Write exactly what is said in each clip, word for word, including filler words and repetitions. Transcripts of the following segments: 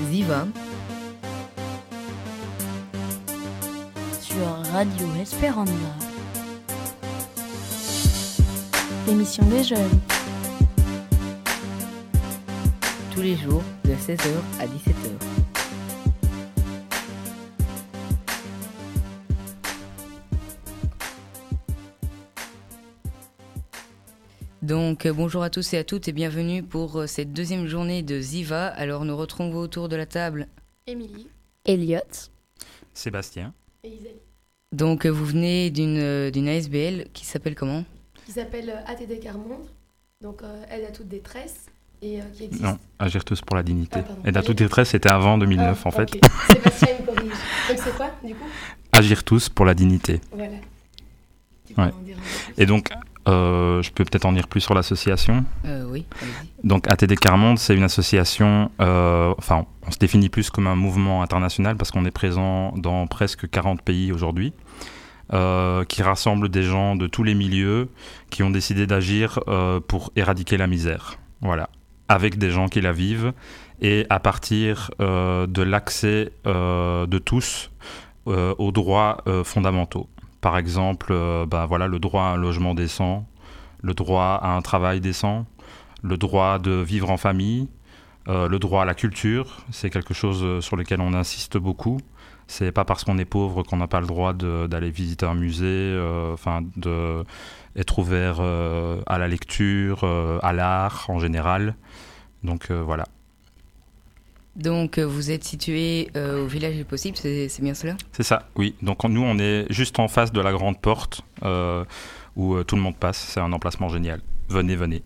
Ziva sur Radio Esperanza. L'émission des jeunes. tous les jours de seize heures à dix-sept heures. Donc euh, bonjour à tous et à toutes et bienvenue pour euh, cette deuxième journée de Ziva. Alors nous retrouvons autour de la table Émilie, Elliot, Sébastien et Isalie, Donc euh, vous venez d'une, euh, d'une A S B L qui s'appelle comment ? qui s'appelle euh, A T D Carmonde, donc euh, aide à toute détresse, et euh, qui existe. Non, Agir tous pour la dignité. Ah, pardon. Aide à toute Agir- détresse, c'était avant deux mille neuf Ah, en fait. ok. Sébastien me corrige. Donc c'est quoi, du coup ? Agir tous pour la dignité. Voilà. Tu peux Ouais. en dire un peu plus ? Et donc, euh, je peux peut-être en dire plus sur l'association. euh, Oui, allez-y. Donc A T D Carmonde, c'est une association, euh, enfin on se définit plus comme un mouvement international parce qu'on est présent dans presque quarante pays aujourd'hui, euh, qui rassemble des gens de tous les milieux qui ont décidé d'agir euh, pour éradiquer la misère. Voilà, avec des gens qui la vivent et à partir euh, de l'accès euh, de tous euh, aux droits euh, fondamentaux. Par exemple, euh, bah, voilà, le droit à un logement décent, le droit à un travail décent, le droit de vivre en famille, euh, le droit à la culture, c'est quelque chose sur lequel on insiste beaucoup. C'est pas parce qu'on est pauvre qu'on n'a pas le droit de, d'aller visiter un musée, euh, enfin de être ouvert euh, à la lecture, euh, à l'art en général. Donc euh, voilà. Donc euh, vous êtes situé euh, au village des possibles, c'est, c'est bien cela ? C'est ça, oui. Donc nous, on est juste en face de la grande porte euh, où euh, tout le monde passe. C'est un emplacement génial. Venez, venez.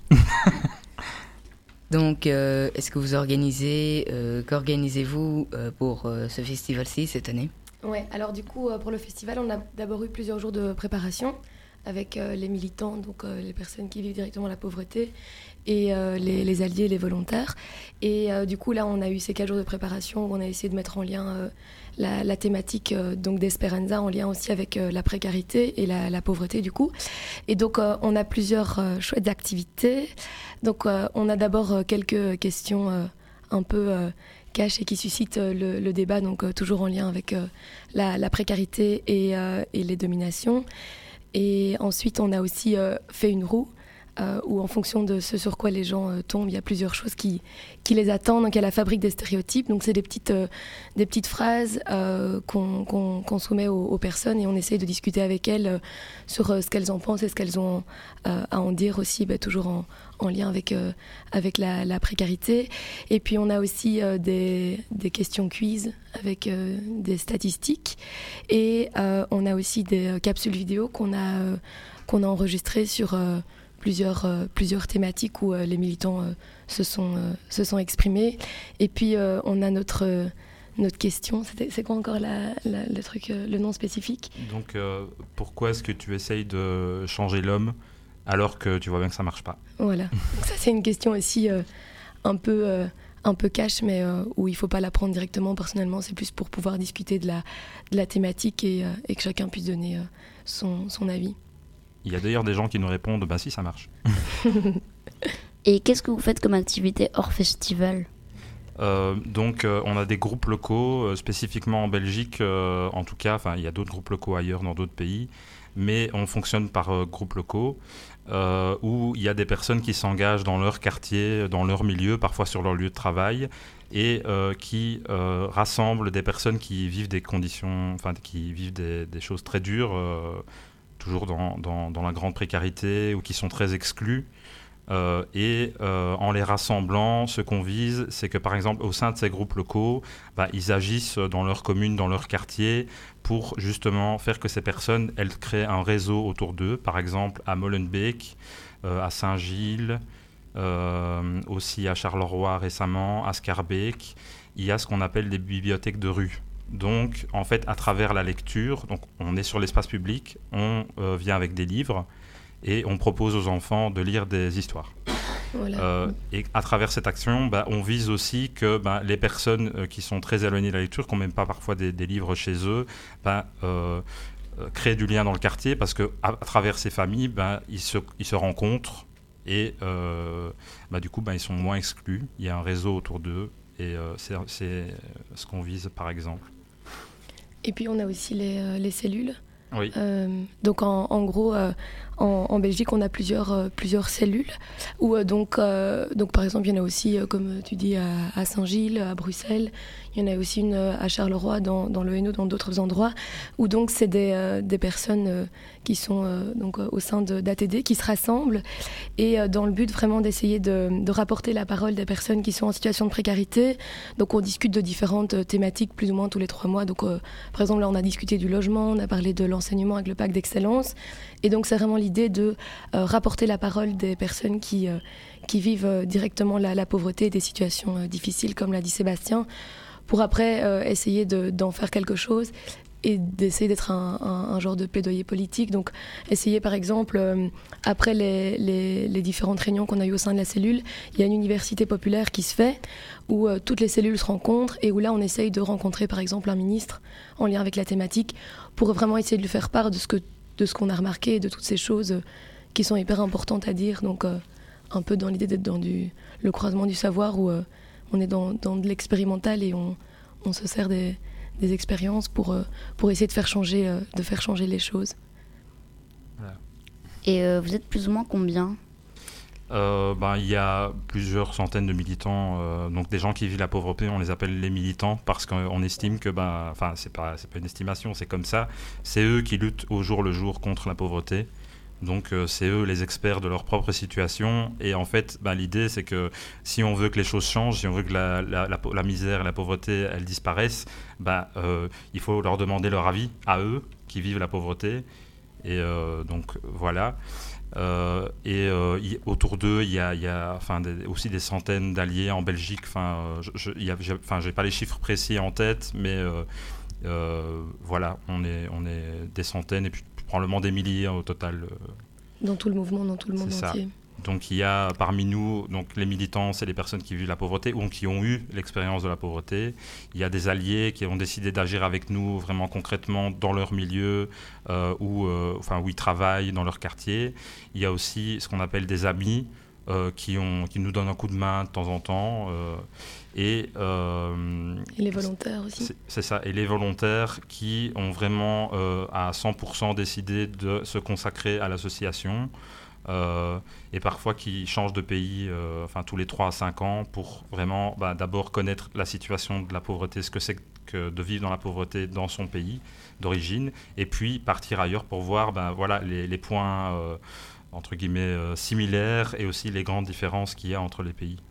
Donc, euh, est-ce que vous organisez, euh, qu'organisez-vous euh, pour euh, ce festival-ci cette année ? Ouais, alors du coup, euh, pour le festival, on a d'abord eu plusieurs jours de préparation avec euh, les militants, donc euh, les personnes qui vivent directement la pauvreté, et euh, les, les alliés, les volontaires. Et euh, du coup, là, on a eu ces quatre jours de préparation où on a essayé de mettre en lien euh, la, la thématique euh, donc d'Esperanza, en lien aussi avec euh, la précarité et la, la pauvreté, du coup. Et donc, euh, on a plusieurs euh, chouettes activités. Donc, euh, on a d'abord euh, quelques questions euh, un peu euh, cash et qui suscitent euh, le, le débat, donc euh, toujours en lien avec euh, la, la précarité et, euh, et les dominations. Et ensuite, on a aussi euh, fait une roue euh, où, en fonction de ce sur quoi les gens euh, tombent, il y a plusieurs choses qui, qui les attendent. Donc, il y a la fabrique des stéréotypes. Donc, c'est des petites, euh, des petites phrases euh, qu'on, qu'on, qu'on soumet aux, aux personnes et on essaye de discuter avec elles euh, sur euh, ce qu'elles en pensent et ce qu'elles ont euh, à en dire aussi, bah, toujours en, en lien avec, euh, avec la, la précarité. Et puis, on a aussi euh, des, des questions quiz avec euh, des statistiques. Et euh, on a aussi des euh, capsules vidéo qu'on a, euh, qu'on a enregistrées sur euh, plusieurs, euh, plusieurs thématiques où euh, les militants euh, se, sont, euh, se sont exprimés. Et puis, euh, on a notre, euh, notre question. C'était, c'est quoi encore la, la, le, truc, euh, le nom spécifique ? Donc euh, pourquoi est-ce que tu essayes de changer l'homme alors que tu vois bien que ça marche pas ? Voilà. Donc ça, c'est une question aussi euh, un peu... Euh, un peu cash, mais euh, où il ne faut pas la prendre directement personnellement. C'est plus pour pouvoir discuter de la, de la thématique et, euh, et que chacun puisse donner euh, son, son avis. Il y a d'ailleurs des gens qui nous répondent « bah si, ça marche Et qu'est-ce que vous faites comme activité hors festival ? euh, ». Donc euh, on a des groupes locaux, euh, spécifiquement en Belgique euh, en tout cas, enfin il y a d'autres groupes locaux ailleurs dans d'autres pays, mais on fonctionne par euh, groupes locaux. Euh, où il y a des personnes qui s'engagent dans leur quartier, dans leur milieu, parfois sur leur lieu de travail, et euh, qui euh, rassemblent des personnes qui vivent des conditions, enfin qui vivent des, des choses très dures, euh, toujours dans, dans, dans la grande précarité, ou qui sont très exclus. Euh, et euh, en les rassemblant, ce qu'on vise, c'est que par exemple au sein de ces groupes locaux, bah, ils agissent dans leur commune, dans leur quartier, pour justement faire que ces personnes, elles créent un réseau autour d'eux. Par exemple à Molenbeek, euh, à Saint-Gilles, euh, aussi à Charleroi récemment, à Schaerbeek, il y a ce qu'on appelle des bibliothèques de rue. Donc en fait, à travers la lecture, donc on est sur l'espace public, on euh, vient avec des livres, et on propose aux enfants de lire des histoires. Voilà. Euh, et à travers cette action, bah, on vise aussi que bah, les personnes euh, qui sont très éloignées de la lecture, qui n'ont même pas parfois des, des livres chez eux, bah, euh, euh, créent du lien dans le quartier, parce qu'à à travers ces familles, bah, ils, se, ils se rencontrent et euh, bah, du coup, bah, ils sont moins exclus. Il y a un réseau autour d'eux Et euh, c'est, c'est ce qu'on vise, par exemple. Et puis on a aussi les, euh, les cellules. Oui. Euh, donc en, en gros, euh, en, en Belgique, on a plusieurs, euh, plusieurs cellules. Où, euh, donc, euh, donc par exemple, il y en a aussi, euh, comme tu dis, à, à Saint-Gilles, à Bruxelles. Il y en a aussi une à Charleroi, dans, dans le Hainaut, dans d'autres endroits. Où donc c'est des, euh, des personnes euh, qui sont euh, donc, euh, au sein de, d'A T D, qui se rassemblent. Et euh, dans le but vraiment d'essayer de, de rapporter la parole des personnes qui sont en situation de précarité. Donc on discute de différentes thématiques, plus ou moins tous les trois mois. Donc euh, par exemple, là, on a discuté du logement, on a parlé de l'enseignement avec le pacte d'excellence. Et donc, c'est vraiment l'idée de euh, rapporter la parole des personnes qui, euh, qui vivent euh, directement la, la pauvreté et des situations euh, difficiles, comme l'a dit Sébastien, pour après euh, essayer de, d'en faire quelque chose et d'essayer d'être un, un, un genre de plaidoyer politique. Donc, essayer, par exemple, euh, après les, les, les différentes réunions qu'on a eues au sein de la cellule, il y a une université populaire qui se fait, où euh, toutes les cellules se rencontrent et où là, on essaye de rencontrer, par exemple, un ministre en lien avec la thématique, pour vraiment essayer de lui faire part de ce, que, de ce qu'on a remarqué et de toutes ces choses euh, qui sont hyper importantes à dire. Donc, euh, un peu dans l'idée d'être dans du, le croisement du savoir, où euh, on est dans, dans de l'expérimental et on, on se sert des, des expériences pour, euh, pour essayer de faire changer, euh, de faire changer les choses. Voilà. Et euh, vous êtes plus ou moins combien ? Euh, ben, il y a plusieurs centaines de militants, euh, donc des gens qui vivent la pauvreté, on les appelle les militants parce qu'on estime que, ben, enfin, c'est pas, c'est pas une estimation, c'est comme ça, c'est eux qui luttent au jour le jour contre la pauvreté. Donc euh, c'est eux les experts de leur propre situation. Et en fait, ben, l'idée, c'est que si on veut que les choses changent, si on veut que la, la, la, la misère et la pauvreté, elles disparaissent, ben, euh, il faut leur demander leur avis à eux qui vivent la pauvreté. Et euh, donc voilà. Euh, et euh, y, autour d'eux, il y a, y a enfin, des, aussi des centaines d'alliés en Belgique. Enfin, euh, je n'ai pas les chiffres précis en tête, mais euh, euh, voilà, on est, on est des centaines et puis probablement des milliers au total. Dans tout le mouvement, dans tout le monde entier. Donc il y a parmi nous, donc les militants, c'est les personnes qui vivent la pauvreté ou qui ont eu l'expérience de la pauvreté. Il y a des alliés qui ont décidé d'agir avec nous vraiment concrètement dans leur milieu euh, où, euh, enfin, où ils travaillent, dans leur quartier. Il y a aussi ce qu'on appelle des amis euh, qui, ont, qui nous donnent un coup de main de temps en temps. Euh, et, euh, et les volontaires aussi. C'est, c'est ça, et les volontaires qui ont vraiment euh, à cent pour cent décidé de se consacrer à l'association. Euh, et parfois qui changent de pays euh, enfin, tous les trois à cinq ans pour vraiment bah, d'abord connaître la situation de la pauvreté, ce que c'est que de vivre dans la pauvreté dans son pays d'origine, et puis partir ailleurs pour voir bah, voilà, les, les points euh, entre guillemets euh, similaires et aussi les grandes différences qu'il y a entre les pays.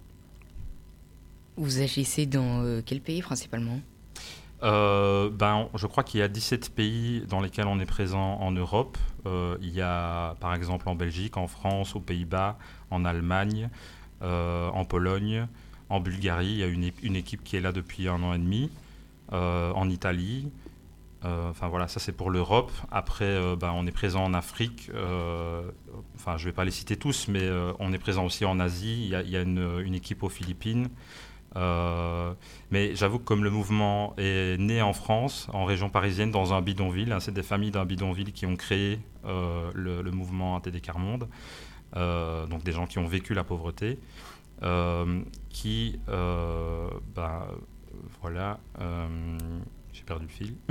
Vous agissez dans euh, quel pays principalement ? Euh, ben, je crois qu'il y a dix-sept pays dans lesquels on est présent en Europe. Euh, il y a par exemple en Belgique, en France, aux Pays-Bas, en Allemagne, euh, en Pologne, en Bulgarie. Il y a une, une équipe qui est là depuis un an et demi. Euh, en Italie. Euh, enfin voilà, ça c'est pour l'Europe. Après, euh, ben, on est présent en Afrique. Euh, enfin, je ne vais pas les citer tous, mais euh, on est présent aussi en Asie. Il y a, il y a une, une équipe aux Philippines. Euh, mais j'avoue que comme le mouvement est né en France, en région parisienne, dans un bidonville, hein, c'est des familles d'un bidonville qui ont créé euh, le, le mouvement A T D Quart Monde, euh, donc des gens qui ont vécu la pauvreté, euh, qui, euh, ben, voilà, euh, j'ai perdu le fil.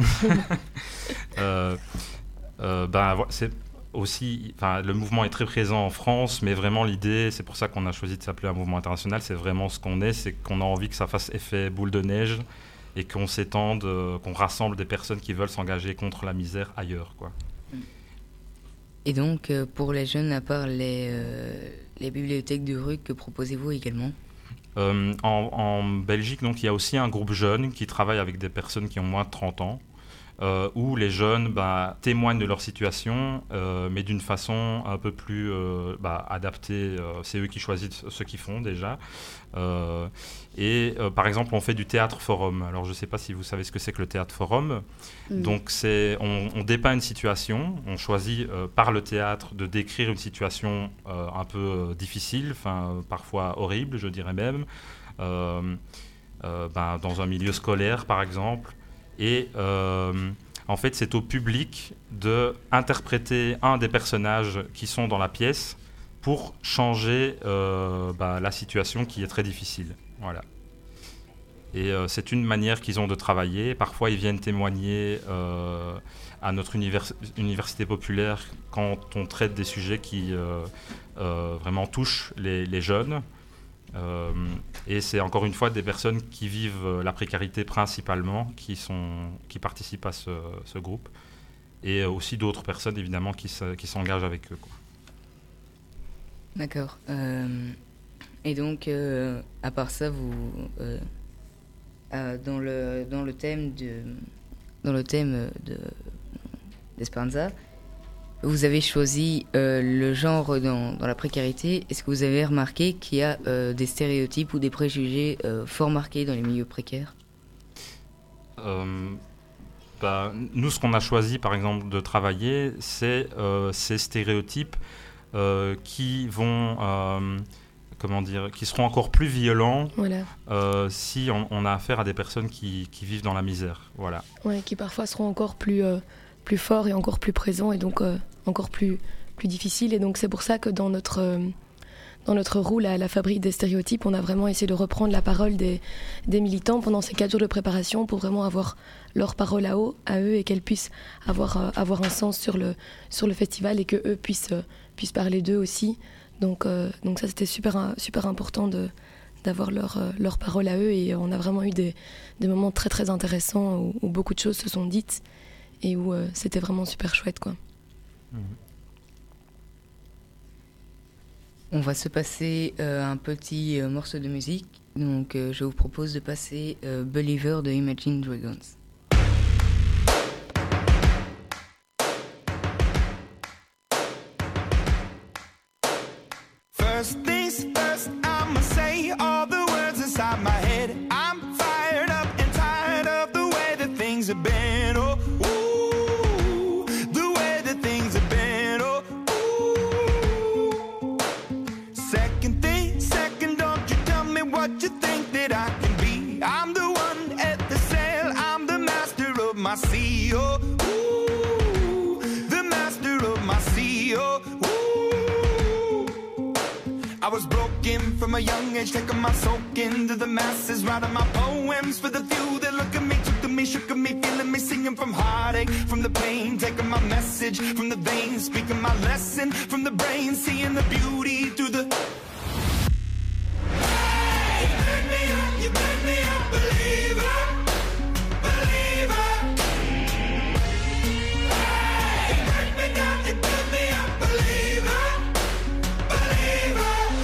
euh, euh, ben, c'est aussi, enfin, le mouvement est très présent en France, mais vraiment l'idée, c'est pour ça qu'on a choisi de s'appeler un mouvement international, c'est vraiment ce qu'on est, c'est qu'on a envie que ça fasse effet boule de neige et qu'on s'étende, euh, qu'on rassemble des personnes qui veulent s'engager contre la misère ailleurs, quoi. Et donc, euh, pour les jeunes, à part les, euh, les bibliothèques de rue, que proposez-vous également ? euh, en, en Belgique, donc, il y a aussi un groupe jeune qui travaille avec des personnes qui ont moins de trente ans. Euh, où les jeunes bah, témoignent de leur situation, euh, mais d'une façon un peu plus euh, bah, adaptée. Euh, c'est eux qui choisissent ce qu'ils font déjà. Euh, et euh, par exemple, on fait du théâtre forum. Alors, je ne sais pas si vous savez ce que c'est que le théâtre forum. Mmh. Donc, c'est, on, on dépeint une situation. On choisit euh, par le théâtre de décrire une situation euh, un peu euh, difficile, enfin, parfois horrible, je dirais même, euh, euh, bah, dans un milieu scolaire, par exemple. Et euh, en fait, c'est au public d'interpréter un des personnages qui sont dans la pièce pour changer euh, bah, la situation qui est très difficile. Voilà. Et euh, c'est une manière qu'ils ont de travailler. Parfois, ils viennent témoigner euh, à notre univers- université populaire quand on traite des sujets qui euh, euh, vraiment touchent les, les jeunes. Euh, et c'est encore une fois des personnes qui vivent la précarité principalement, qui, sont, qui participent à ce, ce groupe. Et aussi d'autres personnes, évidemment, qui, se, qui s'engagent avec eux, quoi. D'accord. Euh, et donc, euh, à part ça, vous... Euh, euh, dans, le, dans le thème de... Dans le thème de, d'Esperanza, vous avez choisi euh, le genre dans, dans la précarité. Est-ce que vous avez remarqué qu'il y a euh, des stéréotypes ou des préjugés euh, fort marqués dans les milieux précaires ? euh, bah, Nous, ce qu'on a choisi, par exemple, de travailler, c'est euh, ces stéréotypes euh, qui vont... Euh, comment dire, qui seront encore plus violents Voilà. euh, si on, on a affaire à des personnes qui, qui vivent dans la misère. Voilà. Ouais, qui parfois seront encore plus, euh, plus forts et encore plus présents et donc euh, encore plus, plus difficiles. Et donc c'est pour ça que dans notre, euh, dans notre rôle à la fabrique des stéréotypes, on a vraiment essayé de reprendre la parole des, des militants pendant ces quatre jours de préparation pour vraiment avoir leur parole à eux, à eux et qu'elles puissent avoir, euh, avoir un sens sur le, sur le festival et qu'eux puissent, euh, puissent parler d'eux aussi. Donc, euh, donc ça, c'était super, super important de, d'avoir leur, euh, leur parole à eux. Et on a vraiment eu des, des moments très, très intéressants où, où beaucoup de choses se sont dites et où euh, c'était vraiment super chouette, quoi. Mmh. On va se passer euh, un petit euh, morceau de musique. Donc, euh, je vous propose de passer euh, Believer de Imagine Dragons. First things first, I'ma say all the words inside my head. I'm fired up and tired of the way that things have been. Oh, ooh, the way that things have been. Oh, ooh. Second thing, second, don't you tell me what you think that I can be. I'm the one at the sail, I'm the master of my sea. Oh, ooh, the master of my sea. Oh, I was broken from a young age, taking my soak into the masses, writing my poems for the few that look at me, took to me, shook at me, feeling me, singing from heartache, from the pain, taking my message from the veins, speaking my lesson from the brain, seeing the beauty through the... Hey, you burn me up, you burn me up, believer, believer. Hey, you burn me down, you burn me up, believer, believer.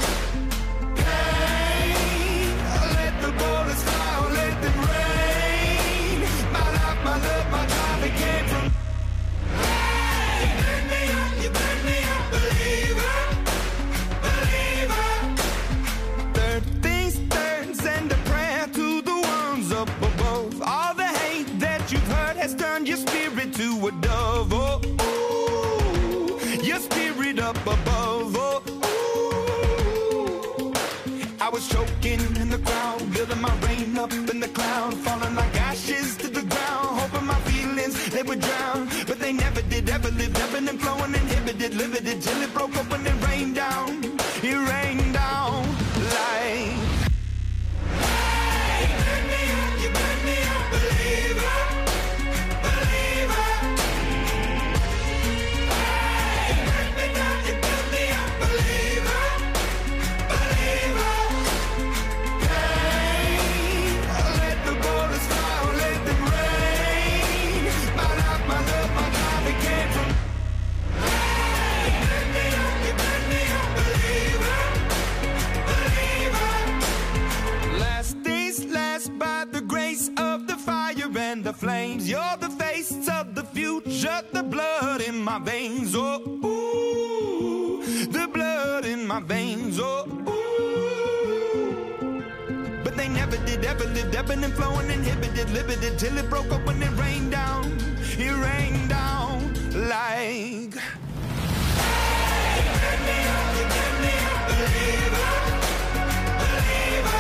Your spirit to a dove, oh, ooh, your spirit up above, oh, ooh. I was choking in the crowd, building my rain up in the cloud, falling like ashes to the ground, hoping my feelings, they would drown, but they never did, ever lived, ebbing and flowing, inhibited, limited, till it broke open and rained down, it rained down like... Hey, you burn me up, you burn me up, believer. The flames, you're the face of the future, the blood in my veins, oh, ooh, the blood in my veins, oh, ooh. But they never did, ever lived, ebbing and flowing, inhibited, limited, till it broke up when it rained down, it rained down like... Hey, you burn me up, you burn me up, believer, believer.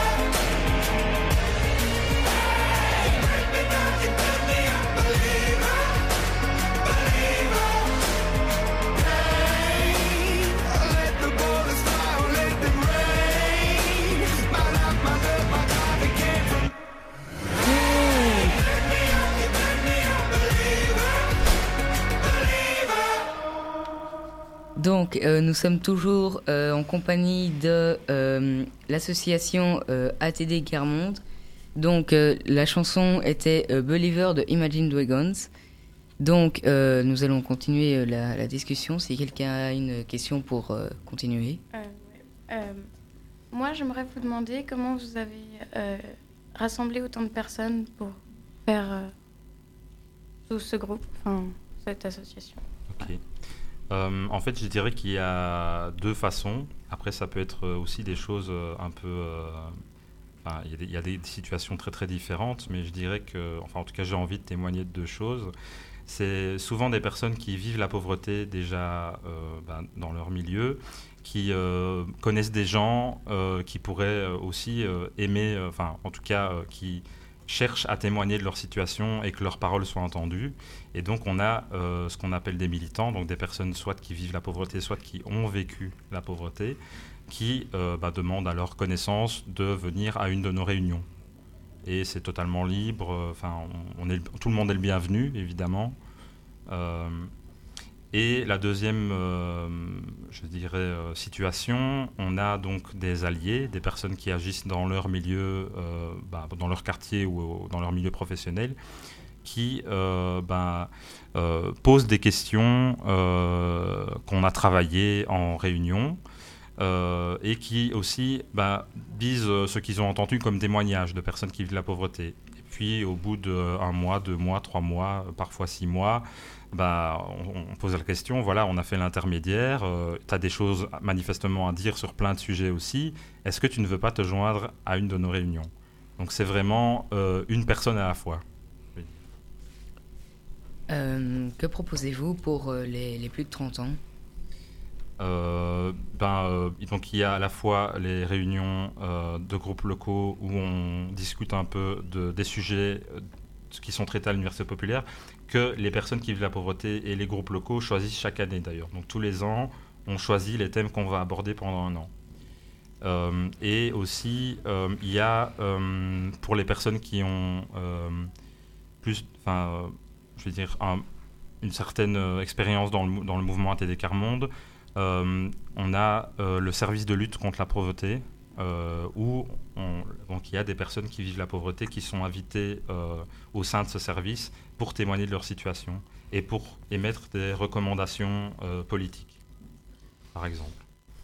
donc euh, nous sommes toujours euh, en compagnie de euh, l'association euh, A T D Guermonde. Donc euh, la chanson était euh, Believer de Imagine Dragons. Donc euh, nous allons continuer euh, la, la discussion si quelqu'un a une question pour euh, continuer. Euh, ouais. euh, moi j'aimerais vous demander comment vous avez euh, rassemblé autant de personnes pour faire euh, tout ce groupe, enfin cette association. Ok. Euh, en fait, je dirais qu'il y a deux façons. Après, ça peut être aussi des choses un peu... Euh, enfin, il y a des, il y a des situations très très différentes, mais je dirais que... Enfin, en tout cas, j'ai envie de témoigner de deux choses. C'est souvent des personnes qui vivent la pauvreté déjà euh, ben, dans leur milieu, qui euh, connaissent des gens euh, qui pourraient aussi euh, aimer... Euh, enfin, en tout cas, euh, qui... cherchent à témoigner de leur situation et que leurs paroles soient entendues. Et donc, on a euh, ce qu'on appelle des militants, donc des personnes soit qui vivent la pauvreté, soit qui ont vécu la pauvreté, qui euh, bah, demandent à leur connaissance de venir à une de nos réunions. Et c'est totalement libre. Enfin, on, on est, tout le monde est le bienvenu, évidemment. Euh, et la deuxième, euh, je dirais, euh, situation, on a donc des alliés, des personnes qui agissent dans leur milieu, euh, bah, dans leur quartier ou au, dans leur milieu professionnel, qui euh, bah, euh, posent des questions euh, qu'on a travaillées en réunion euh, et qui aussi bah, disent ce qu'ils ont entendu comme témoignages de personnes qui vivent la pauvreté. Et puis au bout d'un mois, deux mois, trois mois, parfois six mois, bah, on, on pose la question, voilà, on a fait l'intermédiaire, euh, tu as des choses manifestement à dire sur plein de sujets aussi, est-ce que tu ne veux pas te joindre à une de nos réunions? Donc c'est vraiment euh, une personne à la fois. Oui. Euh, que proposez-vous pour euh, les, les plus de trente ans? euh, ben, euh, donc il y a à la fois les réunions euh, de groupes locaux où on discute un peu de, des sujets euh, qui sont traités à l'université populaire, que les personnes qui vivent la pauvreté et les groupes locaux choisissent chaque année d'ailleurs. Donc tous les ans, on choisit les thèmes qu'on va aborder pendant un an. Euh, et aussi, euh, il y a, euh, pour les personnes qui ont euh, plus, enfin, euh, je vais dire, un, une certaine euh, expérience dans le, dans le mouvement A T D Guermonde, euh, on a euh, le service de lutte contre la pauvreté, Euh, où on, donc il y a des personnes qui vivent la pauvreté qui sont invitées euh, au sein de ce service pour témoigner de leur situation et pour émettre des recommandations euh, politiques, par exemple.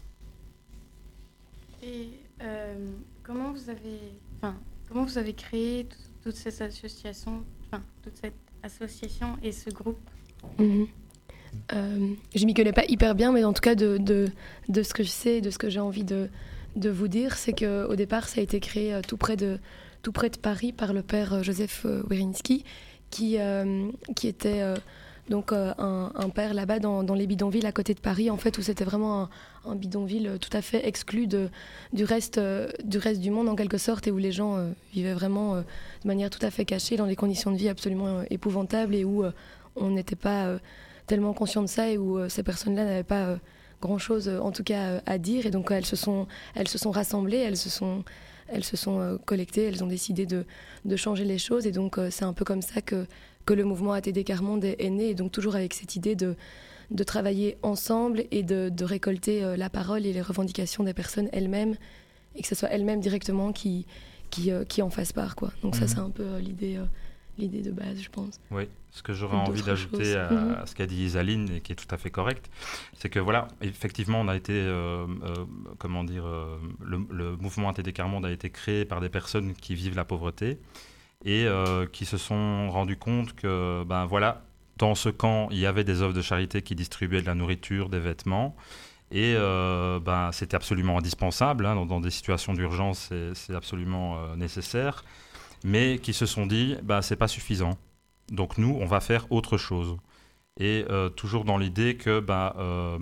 Et euh, comment vous avez, enfin, comment vous avez créé t- toute cette association, enfin, toute cette association et ce groupe? Mhm. Euh, je m'y connais pas hyper bien, mais en tout cas de, de, de ce que je sais, de ce que j'ai envie de de vous dire, c'est qu'au départ, ça a été créé euh, tout, près de, tout près de Paris par le père euh, Joseph euh, Werinski, qui, euh, qui était euh, donc, euh, un, un père là-bas dans, dans les bidonvilles à côté de Paris, en fait, où c'était vraiment un, un bidonville tout à fait exclu de, du, reste, euh, du reste du monde, en quelque sorte, et où les gens euh, vivaient vraiment euh, de manière tout à fait cachée, dans des conditions de vie absolument euh, épouvantables, et où euh, on n'était pas euh, tellement conscient de ça, et où euh, ces personnes-là n'avaient pas... Euh, grand-chose en tout cas à dire, et donc elles se sont, elles se sont rassemblées, elles se sont, elles se sont euh, collectées, elles ont décidé de, de changer les choses, et donc euh, c'est un peu comme ça que, que le mouvement A T D Guermonde est, est né, et donc toujours avec cette idée de, de travailler ensemble et de, de récolter euh, la parole et les revendications des personnes elles-mêmes, et que ce soit elles-mêmes directement qui, qui, euh, qui en fassent part, quoi. Donc mm-hmm. ça c'est un peu euh, l'idée, euh, l'idée de base, je pense. Oui. Ce que j'aurais envie d'ajouter à, mmh. à ce qu'a dit Isaline, et qui est tout à fait correct, c'est que voilà, effectivement, on a été, euh, euh, comment dire, euh, le, le mouvement A T D Guermonde a été créé par des personnes qui vivent la pauvreté et euh, qui se sont rendus compte que, ben voilà, dans ce camp, il y avait des œuvres de charité qui distribuaient de la nourriture, des vêtements, et euh, ben c'était absolument indispensable, hein, dans, dans des situations d'urgence, c'est, c'est absolument euh, nécessaire, mais qui se sont dit, ben c'est pas suffisant. Donc nous, on va faire autre chose. Et euh, toujours dans l'idée que, bah, euh,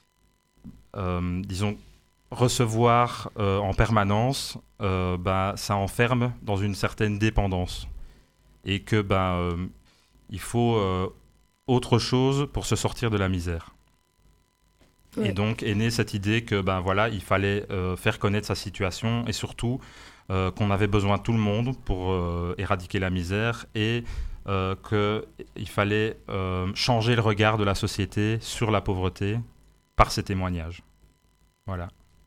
euh, disons, recevoir euh, en permanence, euh, bah, ça enferme dans une certaine dépendance. Et que, bah, euh, il faut euh, autre chose pour se sortir de la misère. Ouais. Et donc est née cette idée que, bah, voilà, il fallait euh, faire connaître sa situation et surtout euh, qu'on avait besoin de tout le monde pour euh, éradiquer la misère et Euh, qu'il fallait euh, changer le regard de la société sur la pauvreté par ces témoignages. Voilà.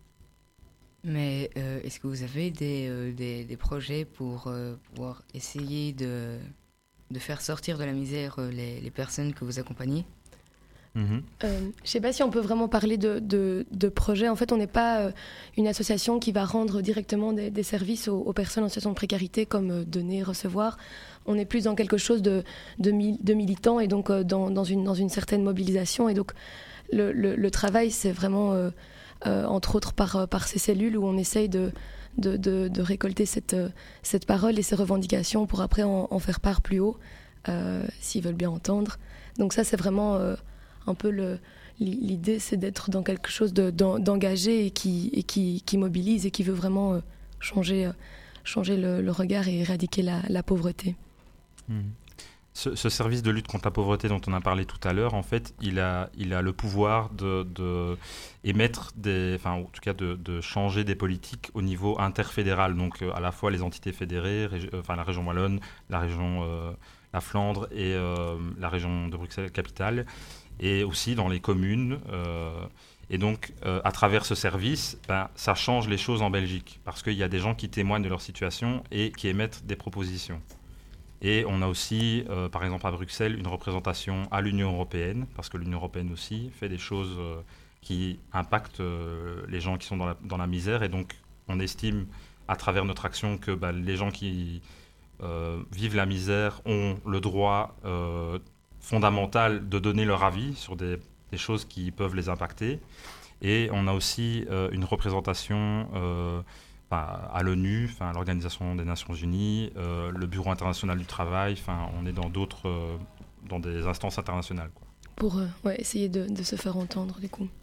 Mais euh, est-ce que vous avez des, euh, des, des projets pour euh, pouvoir essayer de, de faire sortir de la misère euh, les, les personnes que vous accompagnez ? Mmh. Euh, je ne sais pas si on peut vraiment parler de, de, de projet. En fait, on n'est pas euh, une association qui va rendre directement des, des services aux, aux personnes en situation de précarité, comme euh, donner, recevoir. On est plus dans quelque chose de, de, mi- de militant et donc euh, dans, dans, une, dans une certaine mobilisation. Et donc, le, le, le travail, c'est vraiment, euh, euh, entre autres, par, par ces cellules où on essaye de, de, de, de récolter cette, cette parole et ces revendications pour après en, en faire part plus haut, euh, s'ils veulent bien entendre. Donc ça, c'est vraiment... Euh, un peu le, l'idée, c'est d'être dans quelque chose de, d'engagé et, qui, et qui, qui mobilise et qui veut vraiment euh, changer, euh, changer le, le regard et éradiquer la, la pauvreté. Mmh. Ce, ce service de lutte contre la pauvreté dont on a parlé tout à l'heure, en fait, il a, il a le pouvoir de, de émettre des, enfin, en tout cas, de, de changer des politiques au niveau interfédéral. Donc, euh, à la fois les entités fédérées, régi- euh, enfin la région wallonne, la région, euh, la Flandre et euh, la région de Bruxelles-Capitale. Et aussi dans les communes. Euh, et donc, euh, à travers ce service, ben, ça change les choses en Belgique, parce qu'il y a des gens qui témoignent de leur situation et qui émettent des propositions. Et on a aussi, euh, par exemple à Bruxelles, une représentation à l'Union européenne, parce que l'Union européenne aussi fait des choses euh, qui impactent euh, les gens qui sont dans la, dans la misère. Et donc, on estime, à travers notre action, que ben, les gens qui euh, vivent la misère ont le droit... Euh, fondamental de donner leur avis sur des, des choses qui peuvent les impacter. Et on a aussi euh, une représentation euh, à l'ONU, à l'Organisation des Nations Unies, euh, le Bureau international du travail, on est dans d'autres, euh, dans des instances internationales, quoi. Pour euh, ouais, essayer de, de se faire entendre, du coup.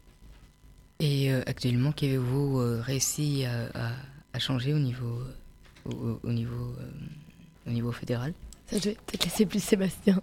Et euh, actuellement, qu'avez-vous euh, réussi à, à, à changer au niveau, au, au niveau, euh, au niveau fédéral ? Ça, je vais peut-être laisser plus Sébastien.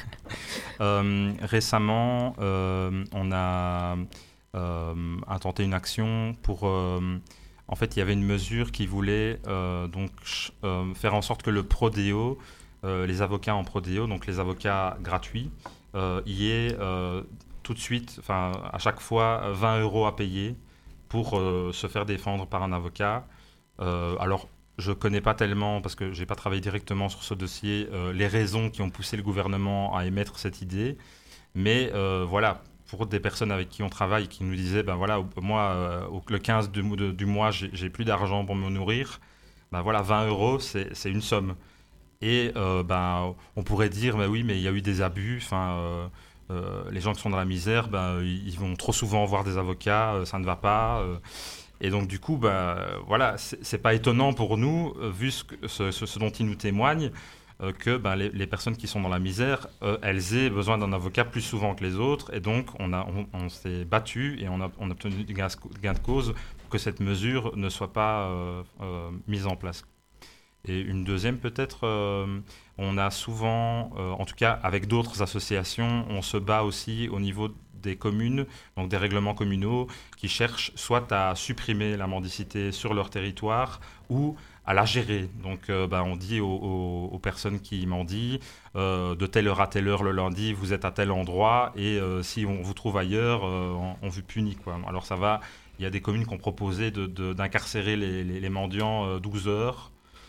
euh, récemment, euh, on a euh, intenté une action pour... Euh, en fait, il y avait une mesure qui voulait euh, donc, euh, faire en sorte que le Prodéo, euh, les avocats en Prodéo, donc les avocats gratuits, euh, y ait euh, tout de suite, enfin à chaque fois, vingt euros à payer pour euh, se faire défendre par un avocat. Euh, alors, je ne connais pas tellement, parce que je n'ai pas travaillé directement sur ce dossier, euh, les raisons qui ont poussé le gouvernement à émettre cette idée. Mais euh, voilà, pour des personnes avec qui on travaille, qui nous disaient, ben voilà, moi, euh, le quinze du, de, du mois, j'ai, j'ai plus d'argent pour me nourrir, ben voilà, vingt euros, c'est, c'est une somme. Et euh, ben, on pourrait dire, ben oui, mais il y a eu des abus, enfin... Euh, euh, les gens qui sont dans la misère, ben, ils vont trop souvent voir des avocats, euh, ça ne va pas... Euh, Et donc, du coup, bah, voilà, c'est, c'est pas étonnant pour nous, euh, vu ce, que, ce, ce, ce dont ils nous témoignent, euh, que bah, les, les personnes qui sont dans la misère, euh, elles aient besoin d'un avocat plus souvent que les autres. Et donc, on, a, on, on s'est battu et on a, on a obtenu gain, gain de cause pour que cette mesure ne soit pas euh, euh, mise en place. Et une deuxième, peut-être, euh, on a souvent, euh, en tout cas avec d'autres associations, on se bat aussi au niveau des communes, donc des règlements communaux qui cherchent soit à supprimer la mendicité sur leur territoire ou à la gérer. Donc euh, bah, on dit aux, aux, aux personnes qui mendient, euh, de telle heure à telle heure le lundi, vous êtes à tel endroit et euh, si on vous trouve ailleurs, euh, on, on vous punit, quoi. Alors ça va, il y a des communes qui ont proposé de, de, d'incarcérer les, les, les mendiants euh, douze heures.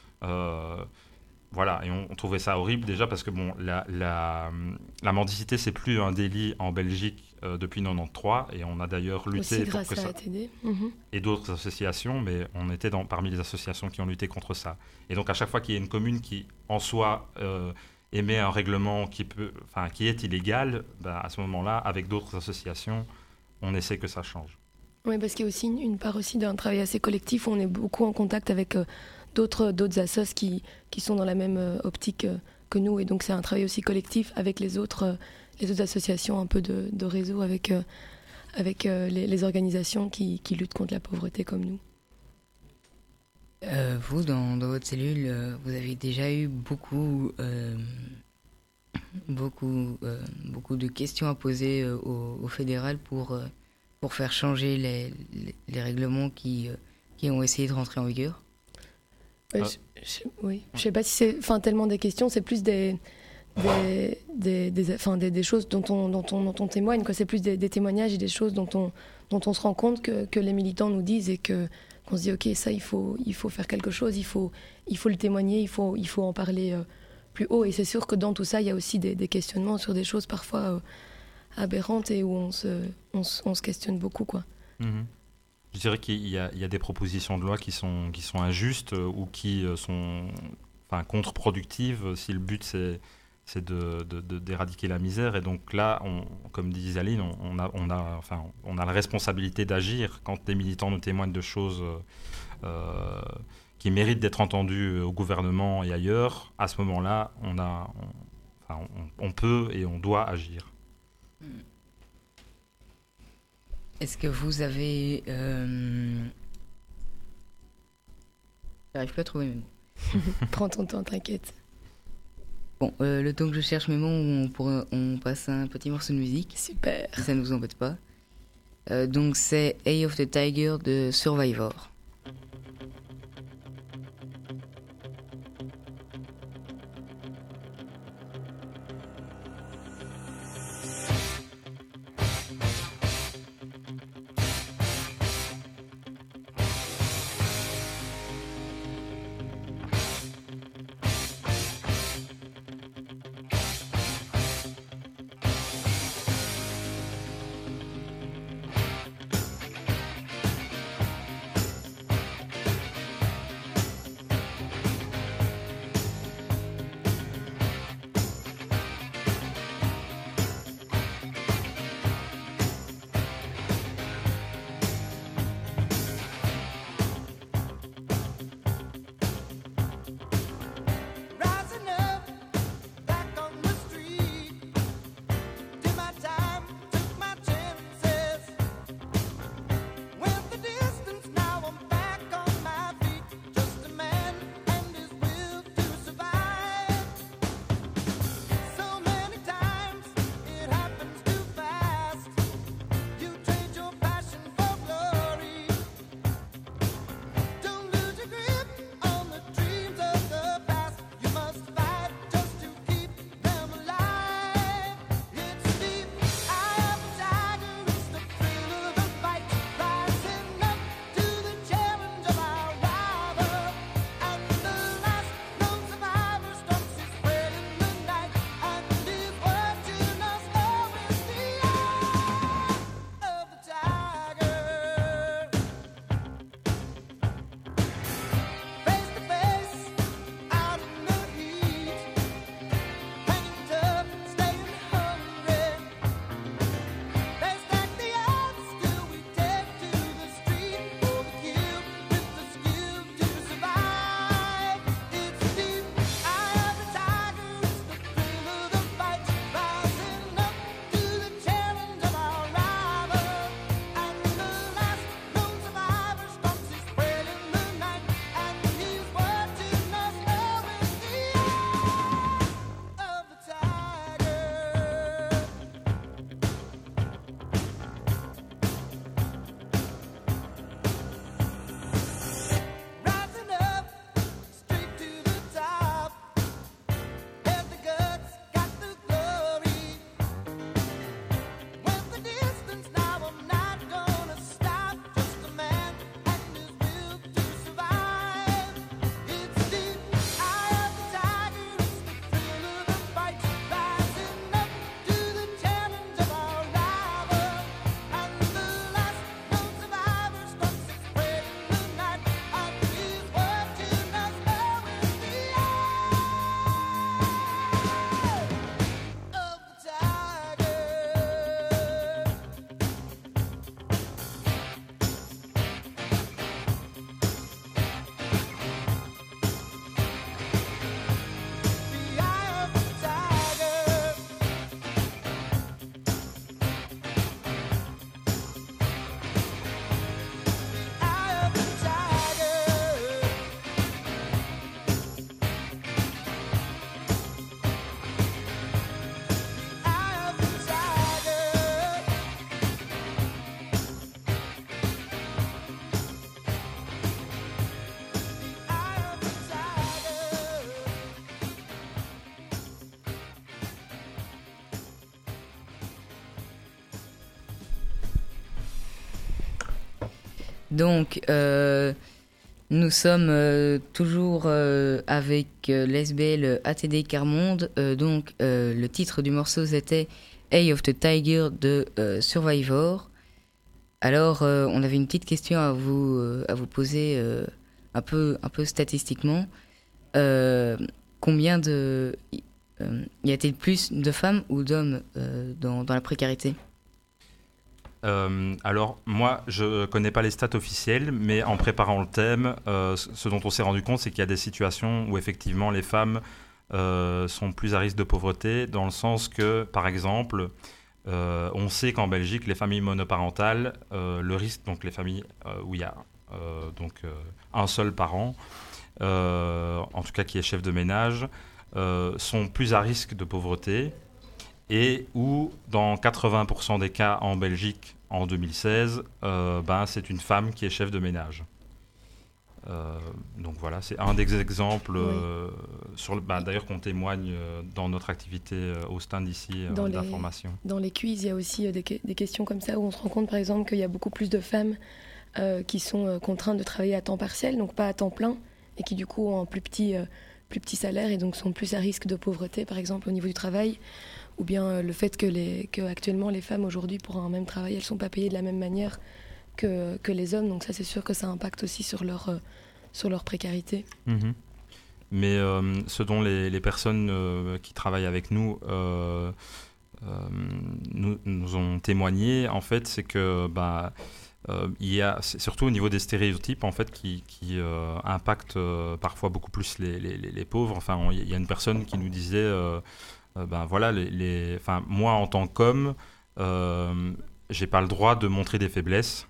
Euh, Voilà, et on, on trouvait ça horrible déjà parce que bon, la, la, la mendicité, c'est plus un délit en Belgique euh, depuis quatre-vingt-treize et on a d'ailleurs lutté aussi grâce pour que à ça... A T D. Mmh. Et d'autres associations, mais on était dans, parmi les associations qui ont lutté contre ça. Et donc à chaque fois qu'il y a une commune qui, en soi, euh, émet un règlement qui, peut, enfin, qui est illégal, ben, à ce moment-là, avec d'autres associations, on essaie que ça change. Oui, parce qu'il y a aussi une, une part aussi d'un travail assez collectif où on est beaucoup en contact avec... Euh, D'autres, d'autres assos qui, qui sont dans la même euh, optique euh, que nous. Et donc, c'est un travail aussi collectif avec les autres, euh, les autres associations, un peu de, de réseau avec, euh, avec euh, les, les organisations qui, qui luttent contre la pauvreté comme nous. Euh, vous, dans, dans votre cellule, euh, vous avez déjà eu beaucoup, euh, beaucoup, euh, beaucoup de questions à poser euh, au, au fédéral pour, euh, pour faire changer les, les, les règlements qui, euh, qui ont essayé de rentrer en vigueur. Ouais, ah. je, je, oui, je sais pas si c'est enfin, tellement des questions, c'est plus des, des, des, des, enfin, des, des choses dont on, dont on, dont on témoigne, quoi. C'est plus des, des témoignages et des choses dont on, dont on se rend compte que, que les militants nous disent et que, qu'on se dit ok, ça il faut, il faut faire quelque chose, il faut, il faut le témoigner, il faut, il faut en parler euh, plus haut. Et c'est sûr que dans tout ça, il y a aussi des, des questionnements sur des choses parfois euh, aberrantes et où on se, on, se, on se questionne beaucoup, quoi. Mmh. Je dirais qu'il y a, il y a des propositions de loi qui sont, qui sont injustes euh, ou qui euh, sont enfin, contre-productives si le but c'est, c'est de, de, de, d'éradiquer la misère. Et donc là, on, comme dit Isaline, on, on, a, on, a, enfin, on a la responsabilité d'agir quand des militants nous témoignent de choses euh, qui méritent d'être entendues au gouvernement et ailleurs. À ce moment-là, on, a, on, enfin, on, on peut et on doit agir. Est-ce que vous avez... Euh... J'arrive plus à trouver mes mots. Prends ton temps, t'inquiète. Bon, euh, le temps que je cherche mes mots, on, pourra, on passe un petit morceau de musique. Super. Si ça ne vous embête pas. Euh, donc c'est Eye of the Tiger de Survivor. Donc, euh, nous sommes euh, toujours euh, avec euh, l'S B L A T D Carmonde. Euh, donc, euh, le titre du morceau, c'était Eye of the Tiger de euh, Survivor. Alors, euh, on avait une petite question à vous, euh, à vous poser euh, un, peu, un peu statistiquement. Euh, combien de... Euh, y a-t-il plus de femmes ou d'hommes euh, dans, dans la précarité ? Euh, alors, moi, je ne connais pas les stats officielles, mais en préparant le thème, euh, ce dont on s'est rendu compte, c'est qu'il y a des situations où effectivement les femmes euh, sont plus à risque de pauvreté, dans le sens que, par exemple, euh, on sait qu'en Belgique, les familles monoparentales, euh, le risque, donc les familles euh, où il y a euh, donc, euh, un seul parent, euh, en tout cas qui est chef de ménage, euh, sont plus à risque de pauvreté. Et où, dans quatre-vingts pour cent des cas en Belgique en deux mille seize, euh, ben, c'est une femme qui est chef de ménage. Euh, donc voilà, c'est un des exemples, euh, sur le, ben, d'ailleurs qu'on témoigne euh, dans notre activité euh, au stand ici euh, d'information. Dans les quiz, il y a aussi euh, des, des questions comme ça où on se rend compte par exemple qu'il y a beaucoup plus de femmes euh, qui sont euh, contraintes de travailler à temps partiel, donc pas à temps plein, et qui du coup ont un plus petit, euh, plus petit salaire et donc sont plus à risque de pauvreté par exemple au niveau du travail. Ou bien euh, le fait que, les, que actuellement les femmes aujourd'hui pour un même travail, elles ne sont pas payées de la même manière que, que les hommes. Donc ça c'est sûr que ça impacte aussi sur leur, euh, sur leur précarité. Mmh. Mais euh, ce dont les, les personnes euh, qui travaillent avec nous, euh, euh, nous nous ont témoigné, en fait, c'est que bah, euh, il y a, c'est surtout au niveau des stéréotypes en fait, qui, qui euh, impactent euh, parfois beaucoup plus les, les, les pauvres. Enfin, il y a une personne qui nous disait... Euh, Euh, ben voilà, les, les, moi en tant qu'homme, euh, j'ai pas le droit de montrer des faiblesses.